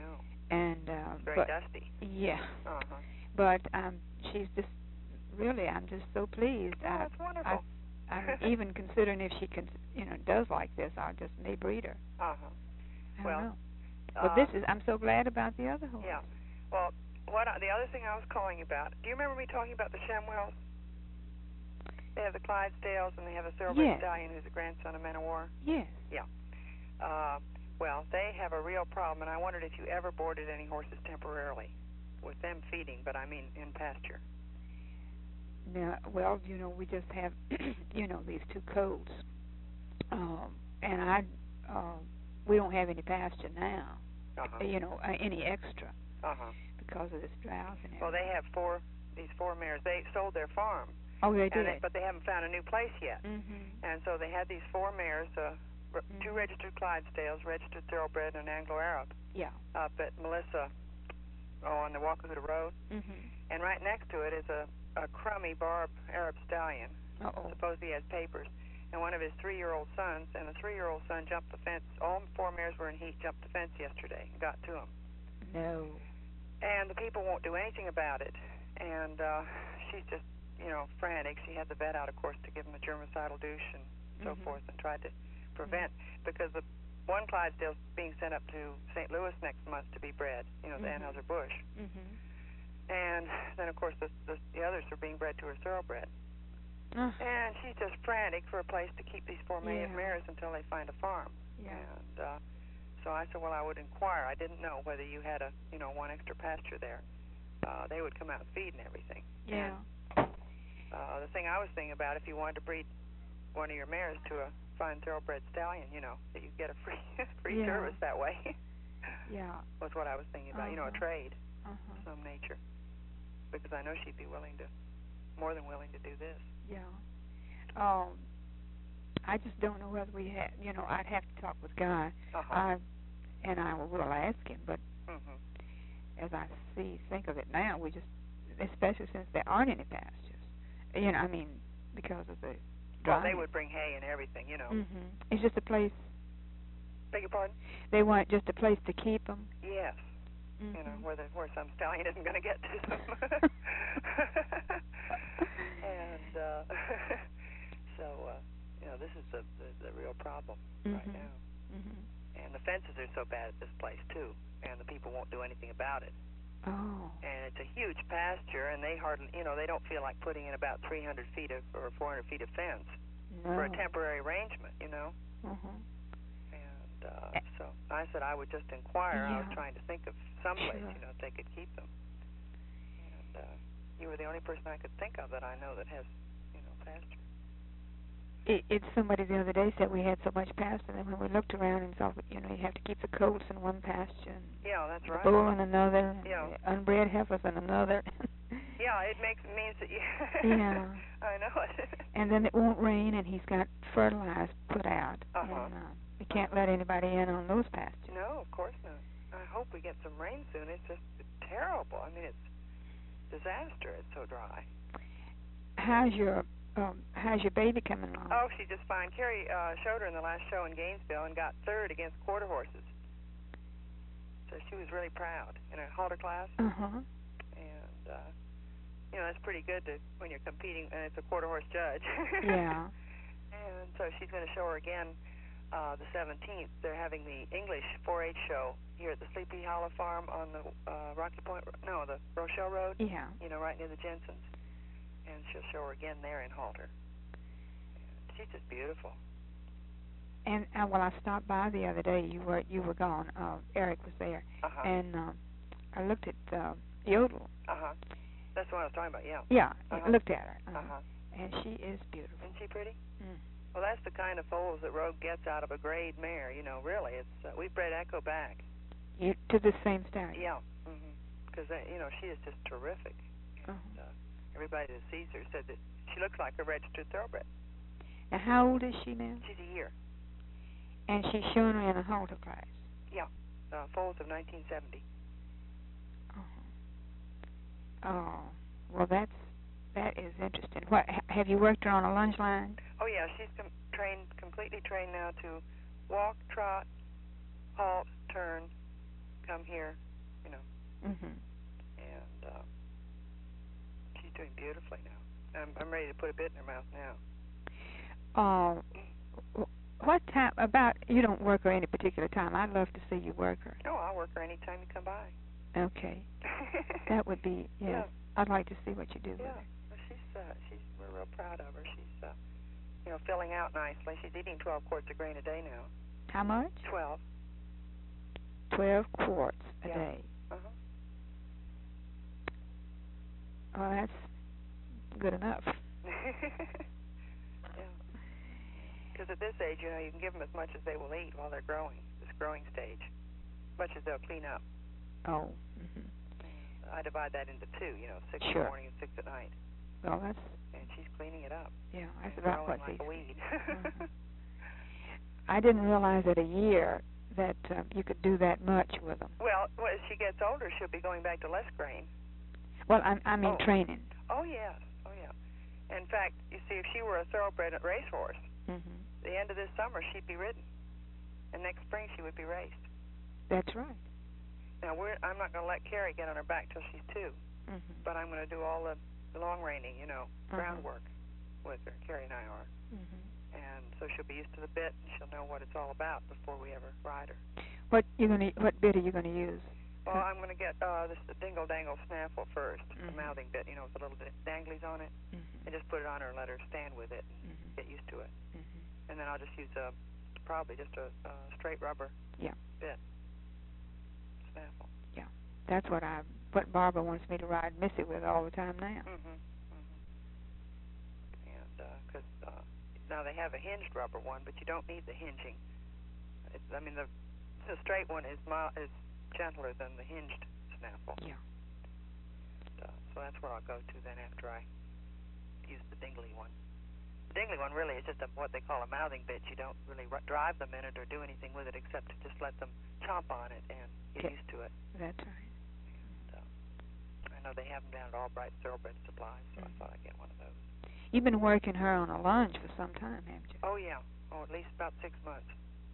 And very dusty. Yeah. Uh-huh. But she's just really, I'm just so pleased. Oh, that's wonderful. I'm even considering if she can, does like this, I'll just may breed her. Uh-huh. I don't know. But I'm so glad about the other horse. Yeah. Well, the other thing I was calling you about, do you remember me talking about the Shamwells? They have the Clydesdales, and they have a thoroughbred stallion who's a grandson of Men of War. Yes. Yeah. Well, they have a real problem, and I wondered if you ever boarded any horses temporarily with them feeding, but I mean in pasture. Now, well, we just have, these two colts, and we don't have any pasture now. Any extra. Because of this drought and everything. Well, they have these four mares. They sold their farm. Oh, they did. But they haven't found a new place yet. Mm-hmm. And so they had these four mares, two registered Clydesdales, registered thoroughbred, and an Anglo-Arab. Yeah. Up at Melissa, on the Wakahuta Road. Mm-hmm. And right next to it is a crummy Barb Arab stallion. Supposedly he has papers. And one of his 3-year-old sons, and the 3-year-old son jumped the fence. All four mares were in heat, jumped the fence yesterday and got to him. No. And the people won't do anything about it. And she's just, frantic. She had the vet out, of course, to give him a germicidal douche and so forth, and tried to prevent, because the one Clydesdale's being sent up to St. Louis next month to be bred, the Anheuser-Busch. And then, of course, the others are being bred to her thoroughbred. And she's just frantic for a place to keep these four mares until they find a farm. And so I said, well, I would inquire. I didn't know whether you had one extra pasture there. They would come out and feed and everything. Yeah. And, the thing I was thinking about, if you wanted to breed one of your mares to a fine thoroughbred stallion, that you get a free service that way. Was what I was thinking about. A trade of some nature, because I know she'd be more than willing to do this. Yeah. I just don't know whether we had. I'd have to talk with Guy. And I will ask him, but as I think of it now, we just, especially since there aren't any pastures. Because of the dryness. Well, they would bring hay and everything, It's just a place. Beg your pardon? They want just a place to keep them. Yes. Where some stallion isn't going to get to them. And so, this is the real problem right now. And the fences are so bad at this place too, and the people won't do anything about it. And it's a huge pasture, and they hardly, they don't feel like putting in about 300 feet or 400 feet of fence for a temporary arrangement, And so I said I would just inquire. I was trying to think of some place, if they could keep them. And you were the only person I could think of that I know that has, pasture. It's somebody the other day said we had so much pasture, and when we looked around and saw, you have to keep the colts in one pasture, and that's right. The bull in another, and unbred heifers in another. It means that you. I know it. And then it won't rain, and he's got fertilizer put out, and we can't let anybody in on those pastures. No, of course not. I hope we get some rain soon. It's just terrible. I mean, it's disaster. It's so dry. How's your baby coming along? Oh, she's just fine. Carrie showed her in the last show in Gainesville and got third against quarter horses. So she was really proud in a halter class. And, that's pretty good when you're competing, and it's a quarter horse judge. And so she's going to show her again the 17th. They're having the English 4-H show here at the Sleepy Hollow Farm on the the Rochelle Road. Right near the Jensens. And she'll show her again there in halter. And she's just beautiful. And I stopped by the other day. You were gone. Eric was there, and I looked at Yodel. That's the one I was talking about. I looked at her. And she is beautiful. Isn't she pretty? Well, that's the kind of foals that Rogue gets out of a grade mare. Really, it's we've bred Echo back. To the same stallion. Because she is just terrific. And, everybody that sees her said that she looks like a registered thoroughbred. Now, how old is she now? She's a year. And she's shown her in a halter class? Foals of 1970. Oh, well, that is interesting. What, have you worked her on a lunge line? Oh, yeah, she's completely trained now to walk, trot, halt, turn, come here, you know. Mhm. And she's doing beautifully now. I'm ready to put a bit in her mouth now. What time, about, you don't work her any particular time. I'd love to see you work her. Oh, I'll work her anytime you come by. Okay. That would be, yes. Yeah. I'd like to see what you do with her. Well, we're real proud of her. She's, filling out nicely. She's eating 12 quarts of grain a day now. How much? 12. 12 quarts a day. Uh-huh. Well, that's good enough. Because at this age, you can give them as much as they will eat while they're growing, this growing stage, as much as they'll clean up. Oh. I divide that into two, 6 in the morning and 6 at night. Well, that's... And she's cleaning it up. Yeah, that's about what like a weed. I didn't realize at a year that you could do that much with them. Well, as she gets older, she'll be going back to less grain. Well, I mean training. Oh, yes. Oh, yeah. In fact, you see, if she were a thoroughbred racehorse, the end of this summer, she'd be ridden. And next spring, she would be raced. That's right. Now, I'm not going to let Carrie get on her back till she's 2. But I'm going to do all the long reining, groundwork with her. Carrie and I are. And so she'll be used to the bit, and she'll know what it's all about before we ever ride her. What bit are you going to use? Well, I'm going to get the Dingle Dangle Snaffle first, the mouthing bit, with the little danglies on it, and just put it on her and let her stand with it and get used to it. And then I'll just use probably just a straight rubber bit snaffle. Yeah, that's what Barbara wants me to ride Missy with all the time now. And because now they have a hinged rubber one, but you don't need the hinging. The straight one is gentler than the hinged snaffle. Yeah. So that's where I'll go to then after I use the dingly one. The dingly one really is just what they call a mouthing bit. You don't really drive them in it or do anything with it except to just let them chomp on it and get used to it. That's right. And I know they have them down at Albright Thoroughbred Supplies, so I thought I'd get one of those. You've been working her on a lunge for some time, haven't you? Oh, yeah. Oh, at least about 6 months.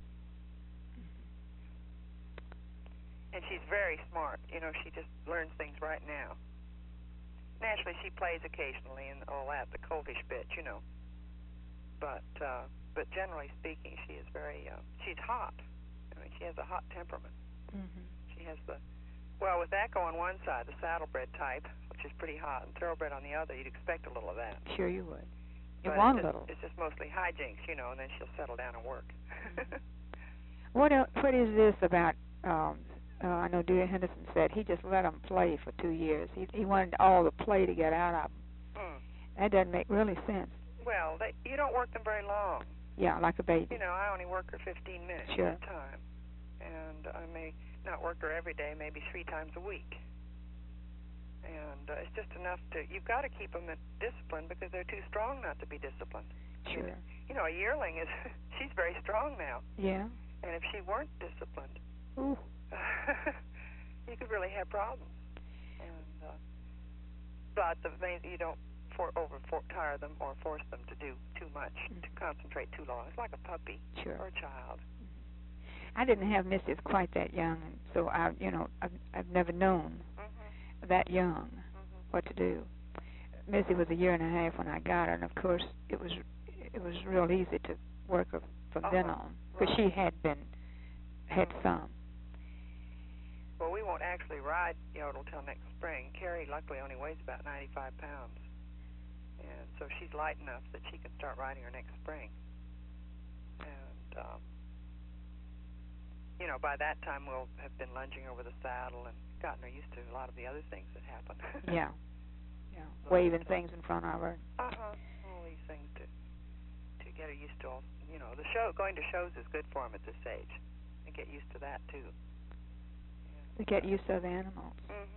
And she's very smart. She just learns things right now. Naturally, she plays occasionally and all that, the coltish bit, But generally speaking, she is very, she's hot. She has a hot temperament. She has with Echo on one side, the saddlebred type, which is pretty hot, and thoroughbred on the other, you'd expect a little of that. Sure you would. You but want a little. It's just mostly hijinks, and then she'll settle down and work. What is this about, I know Dewey Henderson said he just let them play for 2 years. He wanted all the play to get out of them. That doesn't make really sense. Well, you don't work them very long. Yeah, like a baby. I only work her 15 minutes at a time. And I may not work her every day, maybe 3 times a week. And it's just enough you've got to keep them disciplined because they're too strong not to be disciplined. Sure. A yearling she's very strong now. Yeah. And if she weren't disciplined, ooh. You could really have problems. And but you don't tire them or force them to do too much, to concentrate too long. It's like a puppy or a child. I didn't have Missy quite that young, and so I've never known that young what to do. Missy was 1.5 years when I got her, and of course it was real easy to work her from then on because she had some. Well, we won't actually ride Yodel till next spring. Carrie, luckily, only weighs about 95 pounds. And so she's light enough that she can start riding her next spring. And, by that time we'll have been lunging over the saddle and gotten her used to a lot of the other things that happen. Yeah. Waving things in front of her. All these things to get her used to. Going to shows is good for them at this age. And get used to that, too. To get used to the animals.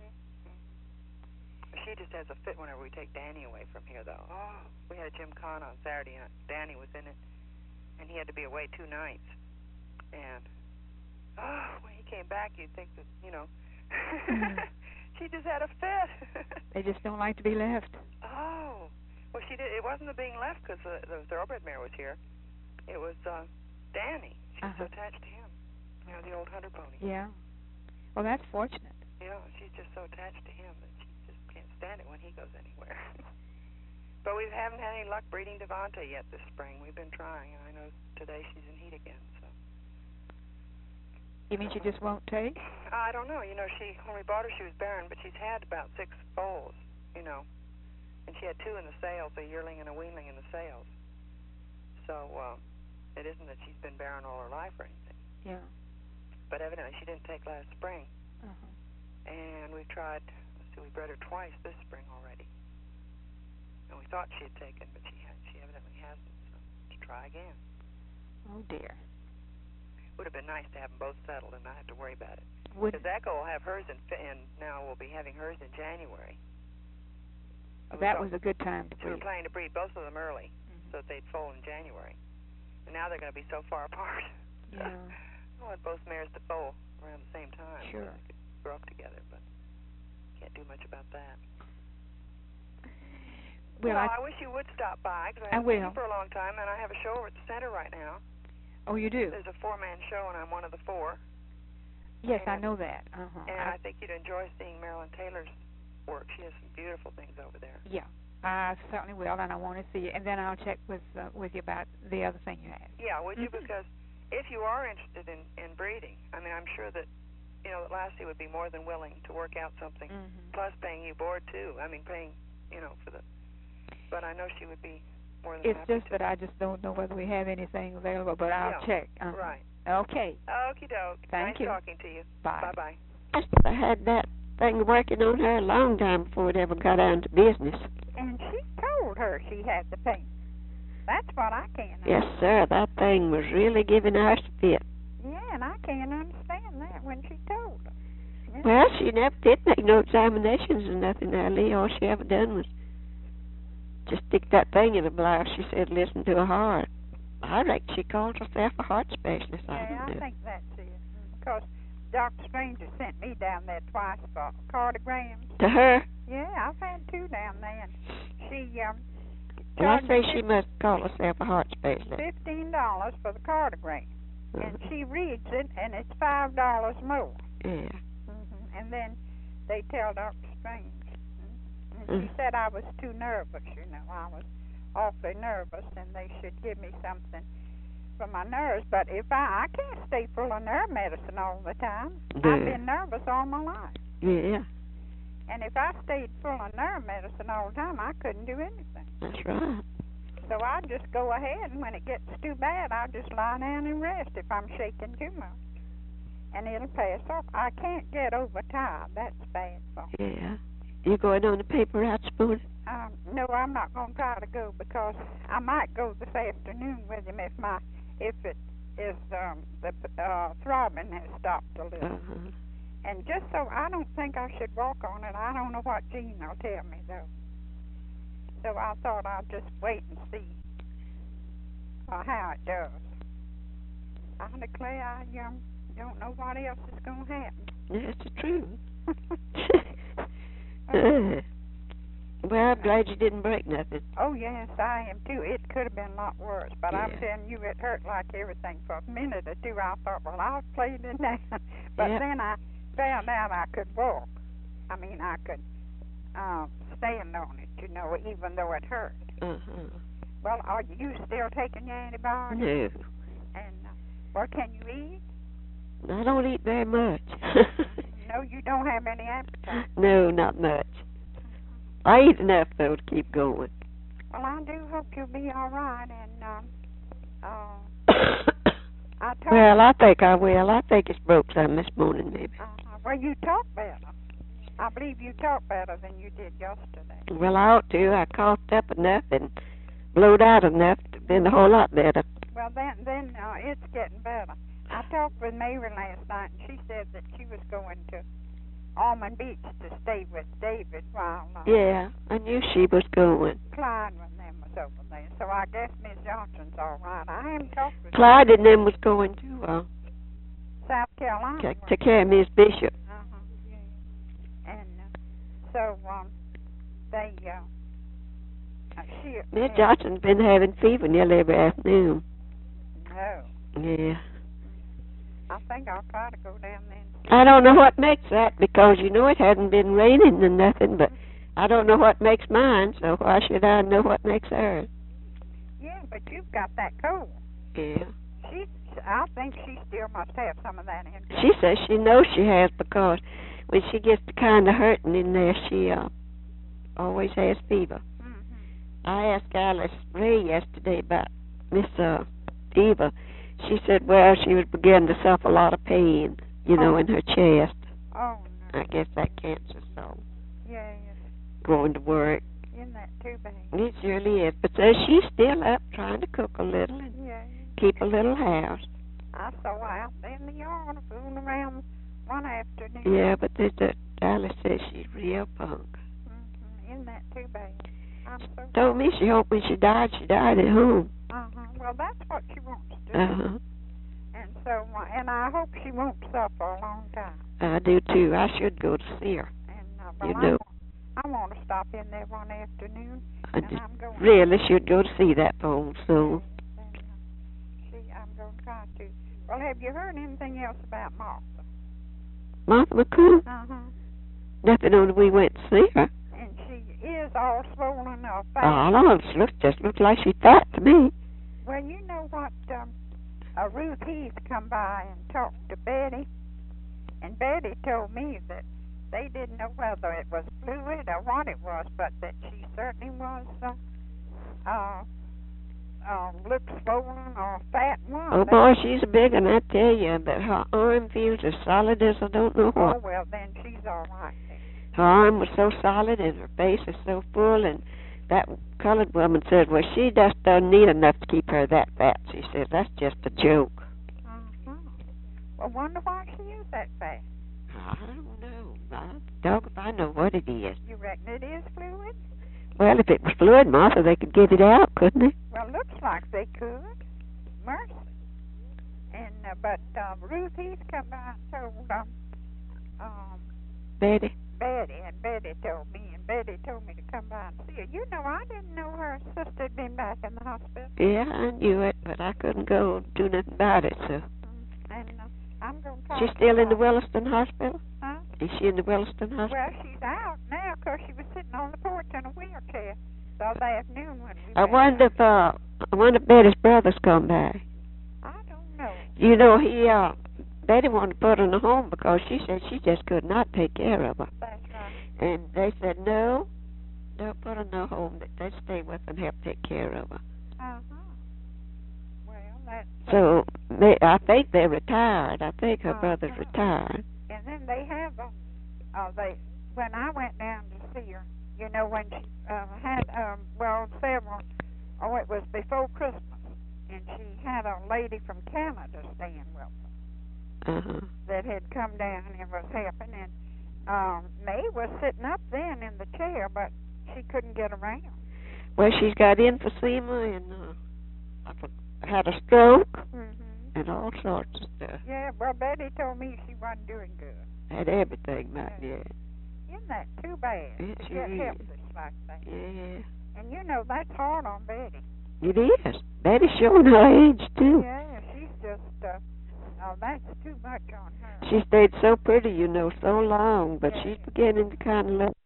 She just has a fit whenever we take Danny away from here, though. Oh, we had a Gymkhana on Saturday, and Danny was in it, and he had to be away 2 nights. And, when he came back, you'd think that, she just had a fit. They just don't like to be left. Oh. Well, she did. It wasn't the being left because the thoroughbred mare was here. It was Danny. She was so attached to him. The old hunter pony. Yeah. Well, that's fortunate. You know, she's just so attached to him that she just can't stand it when he goes anywhere. But we haven't had any luck breeding Devontae yet this spring. We've been trying. I know today she's in heat again, so. You mean she just won't take? I don't know. You know, when we bought her, she was barren, but she's had about 6 foals, you know. And she had 2 in the sales, a yearling and a weanling in the sales. So it isn't that she's been barren all her life or anything. Yeah. But evidently she didn't take last spring. And we've tried, we bred her twice this spring already. And we thought she had taken, but she evidently hasn't. So let's try again. Oh, dear. Would have been nice to have them both settled and not have to worry about it. Because Echo will have hers and now we'll be having hers in January. That was a good time to breed. We were planning to breed both of them early so that they'd foal in January. And now they're going to be so far apart. Yeah. I want both mares to foal around the same time. Sure. So they could grow up together, but can't do much about that. Well, I wish you would stop by, because I haven't seen you for a long time, and I have a show over at the center right now. Oh, you do? There's a 4-man show, and I'm one of the 4. Yes, I know that. And I think you'd enjoy seeing Marilyn Taylor's work. She has some beautiful things over there. Yeah, I certainly will, and I want to see it. And then I'll check with you about the other thing you had. Yeah, would you? Because if you are interested in breeding, I mean, I'm sure that, you know, that Lassie would be more than willing to work out something, plus paying you board, too. I mean, paying, you know, for the... But I know she would be more than happy. It's just that I just don't know whether we have anything available, but I'll check. Right. Okay. Okie doke. Thank you. Nice talking to you. Bye. Bye-bye. I had that thing working on her a long time before it ever got out into business. And she told her she had the pain. That's what I can't understand. Yes, sir. That thing was really giving her a fit. Yeah, and I can't understand that when she told her. Yeah. Well, she never did make no examinations or nothing, Ellie. All she ever done was just stick that thing in her blouse. She said, listen to her heart. I reckon she called herself a heart specialist. Yeah, I think that's it. Because Dr. Stranger sent me down there twice for cardiograms. To her? Yeah, I've had 2 down there. And she, well, I say she must call herself a heart specialist. $15 for the cardiogram. And she reads it, and it's $5 more. Yeah. And then they tell Dr. Strange. And she said I was too nervous, you know. I was awfully nervous, and they should give me something for my nerves. But if I can't stay full of nerve medicine all the time. Yeah. I've been nervous all my life. Yeah. And if I stayed full of nerve medicine all the time, I couldn't do anything. That's right. So I just go ahead, and when it gets too bad, I just lie down and rest if I'm shaking too much. And it'll pass off. I can't get overtired. That's bad for me. Yeah. You going on the paper route, Spoon? No, I'm not going to try to go because I might go this afternoon with him if it is the throbbing has stopped a little. And just so I don't think I should walk on it. I don't know what Jean will tell me though. So I thought I'd just wait and see how it does. I declare I don't know what else is going to happen. That's the truth. Well, I'm glad you didn't break nothing. Oh, yes, I am too. It could have been a lot worse, but I'm telling you, it hurt like everything. For a minute or two, I thought, well, I'll play it down. But then I found out I could walk. I mean, I could stand on it, you know, even though it hurt. Well, are you still taking your antibiotics? No. And, well, can you eat? I don't eat very much. No, you don't have any appetite? No, not much. I eat enough, though, to keep going. Well, I do hope you'll be all right, and, well, I think I will. I think it's broke some this morning, maybe. Well, you talk better. I believe you talk better than you did yesterday. Well, I ought to. I coughed up enough and blowed out enough to be a whole lot better. Well, then it's getting better. I talked with Mary last night, and she said that she was going to Almond Beach to stay with David while... yeah, I knew she was going. Clyde and them was over there, so I guess Miss Johnson's all right. I haven't talked with Clyde and them was going to South Carolina. To carry Miss Bishop. Yeah. And so they... Miss Johnson's been having fever nearly every afternoon. No. Yeah. I think I'll try to go down there. I don't know what makes that, because you know it hadn't been raining and nothing, but I don't know what makes mine, so why should I know what makes hers? Yeah, but you've got that cold. Yeah. I think she still must have some of that in her. She says she knows she has, because when she gets the kind of hurting in there, she always has fever. Mm-hmm. I asked Alice Ray yesterday about Miss Eva. She said, well, she was beginning to suffer a lot of pain, in her chest. Oh, no. I guess that cancer, so. Yeah. Going to work. Isn't that too bad? It surely is. But says she's still up trying to cook a little and keep a little house. I saw her out there in the yard fooling around one afternoon. Yeah, but Alice says she's real punk. Mm-hmm. Isn't that too bad? I'm so told me she hoped when she died at home. Well, that's what she wants to do. And so, and I hope she won't suffer a long time. I do too. I should go to see her. And I want to stop in there one afternoon. I'm going. Really should go to see that old soul. I'm going to try to. Well, have you heard anything else about Martha? Martha McCool? Nothing only we went to see her. And she is all swollen up. Oh, it just looks like she's fat to me. Well, you know what? Ruth Heath come by and talked to Betty, and Betty told me that they didn't know whether it was fluid or what it was, but that she certainly was looked swollen or fat one. Oh, boy, she's a big one, I tell you, but her arm feels as solid as I don't know what. Oh, well, then she's all right then. Her arm was so solid and her face is so full, and that colored woman said, well, she just doesn't need enough to keep her that fat. She said, that's just a joke. Well, wonder why she is that fat. I don't know. Dog, if I know what it is. You reckon it is fluid? Well, if it was fluid, Martha, they could get it out, couldn't they? Well, looks like they could. Mercy. And but Ruth Heath come by and told Betty. And Betty told me, and Betty told me to come by and see her. You know, I didn't know her sister had been back in the hospital. Yeah, I knew it, but I couldn't go do nothing about it, so. And I'm going to talk. She's still in the Williston Hospital? Huh? Is she in the Williston Hospital? Well, she's out now because she was sitting on the porch in a wheelchair the other afternoon when we I wonder if Betty's brother's come back. I don't know. You know, Betty wanted to put her in a home because she said she just could not take care of her. That's right. And they said, no, don't put her in a home. They stay with her and help take care of her. Well, that's... So, I think they're retired. I think her brother's retired. And then they have when I went down to see her, you know, when she had, it was before Christmas, and she had a lady from Canada staying with her that had come down and was helping, and May was sitting up then in the chair, but she couldn't get around. Well, she's got emphysema and had a stroke and all sorts of stuff. Yeah, well, Betty told me she wasn't doing good. Had everything, yeah. Isn't that too bad? It to sure get is. helpless like that. Yeah. And you know, that's hard on Betty. It is. Betty's showing her age, too. Yeah, she's just, that's too much on her. She stayed so pretty, you know, so long, but she's beginning to kind of look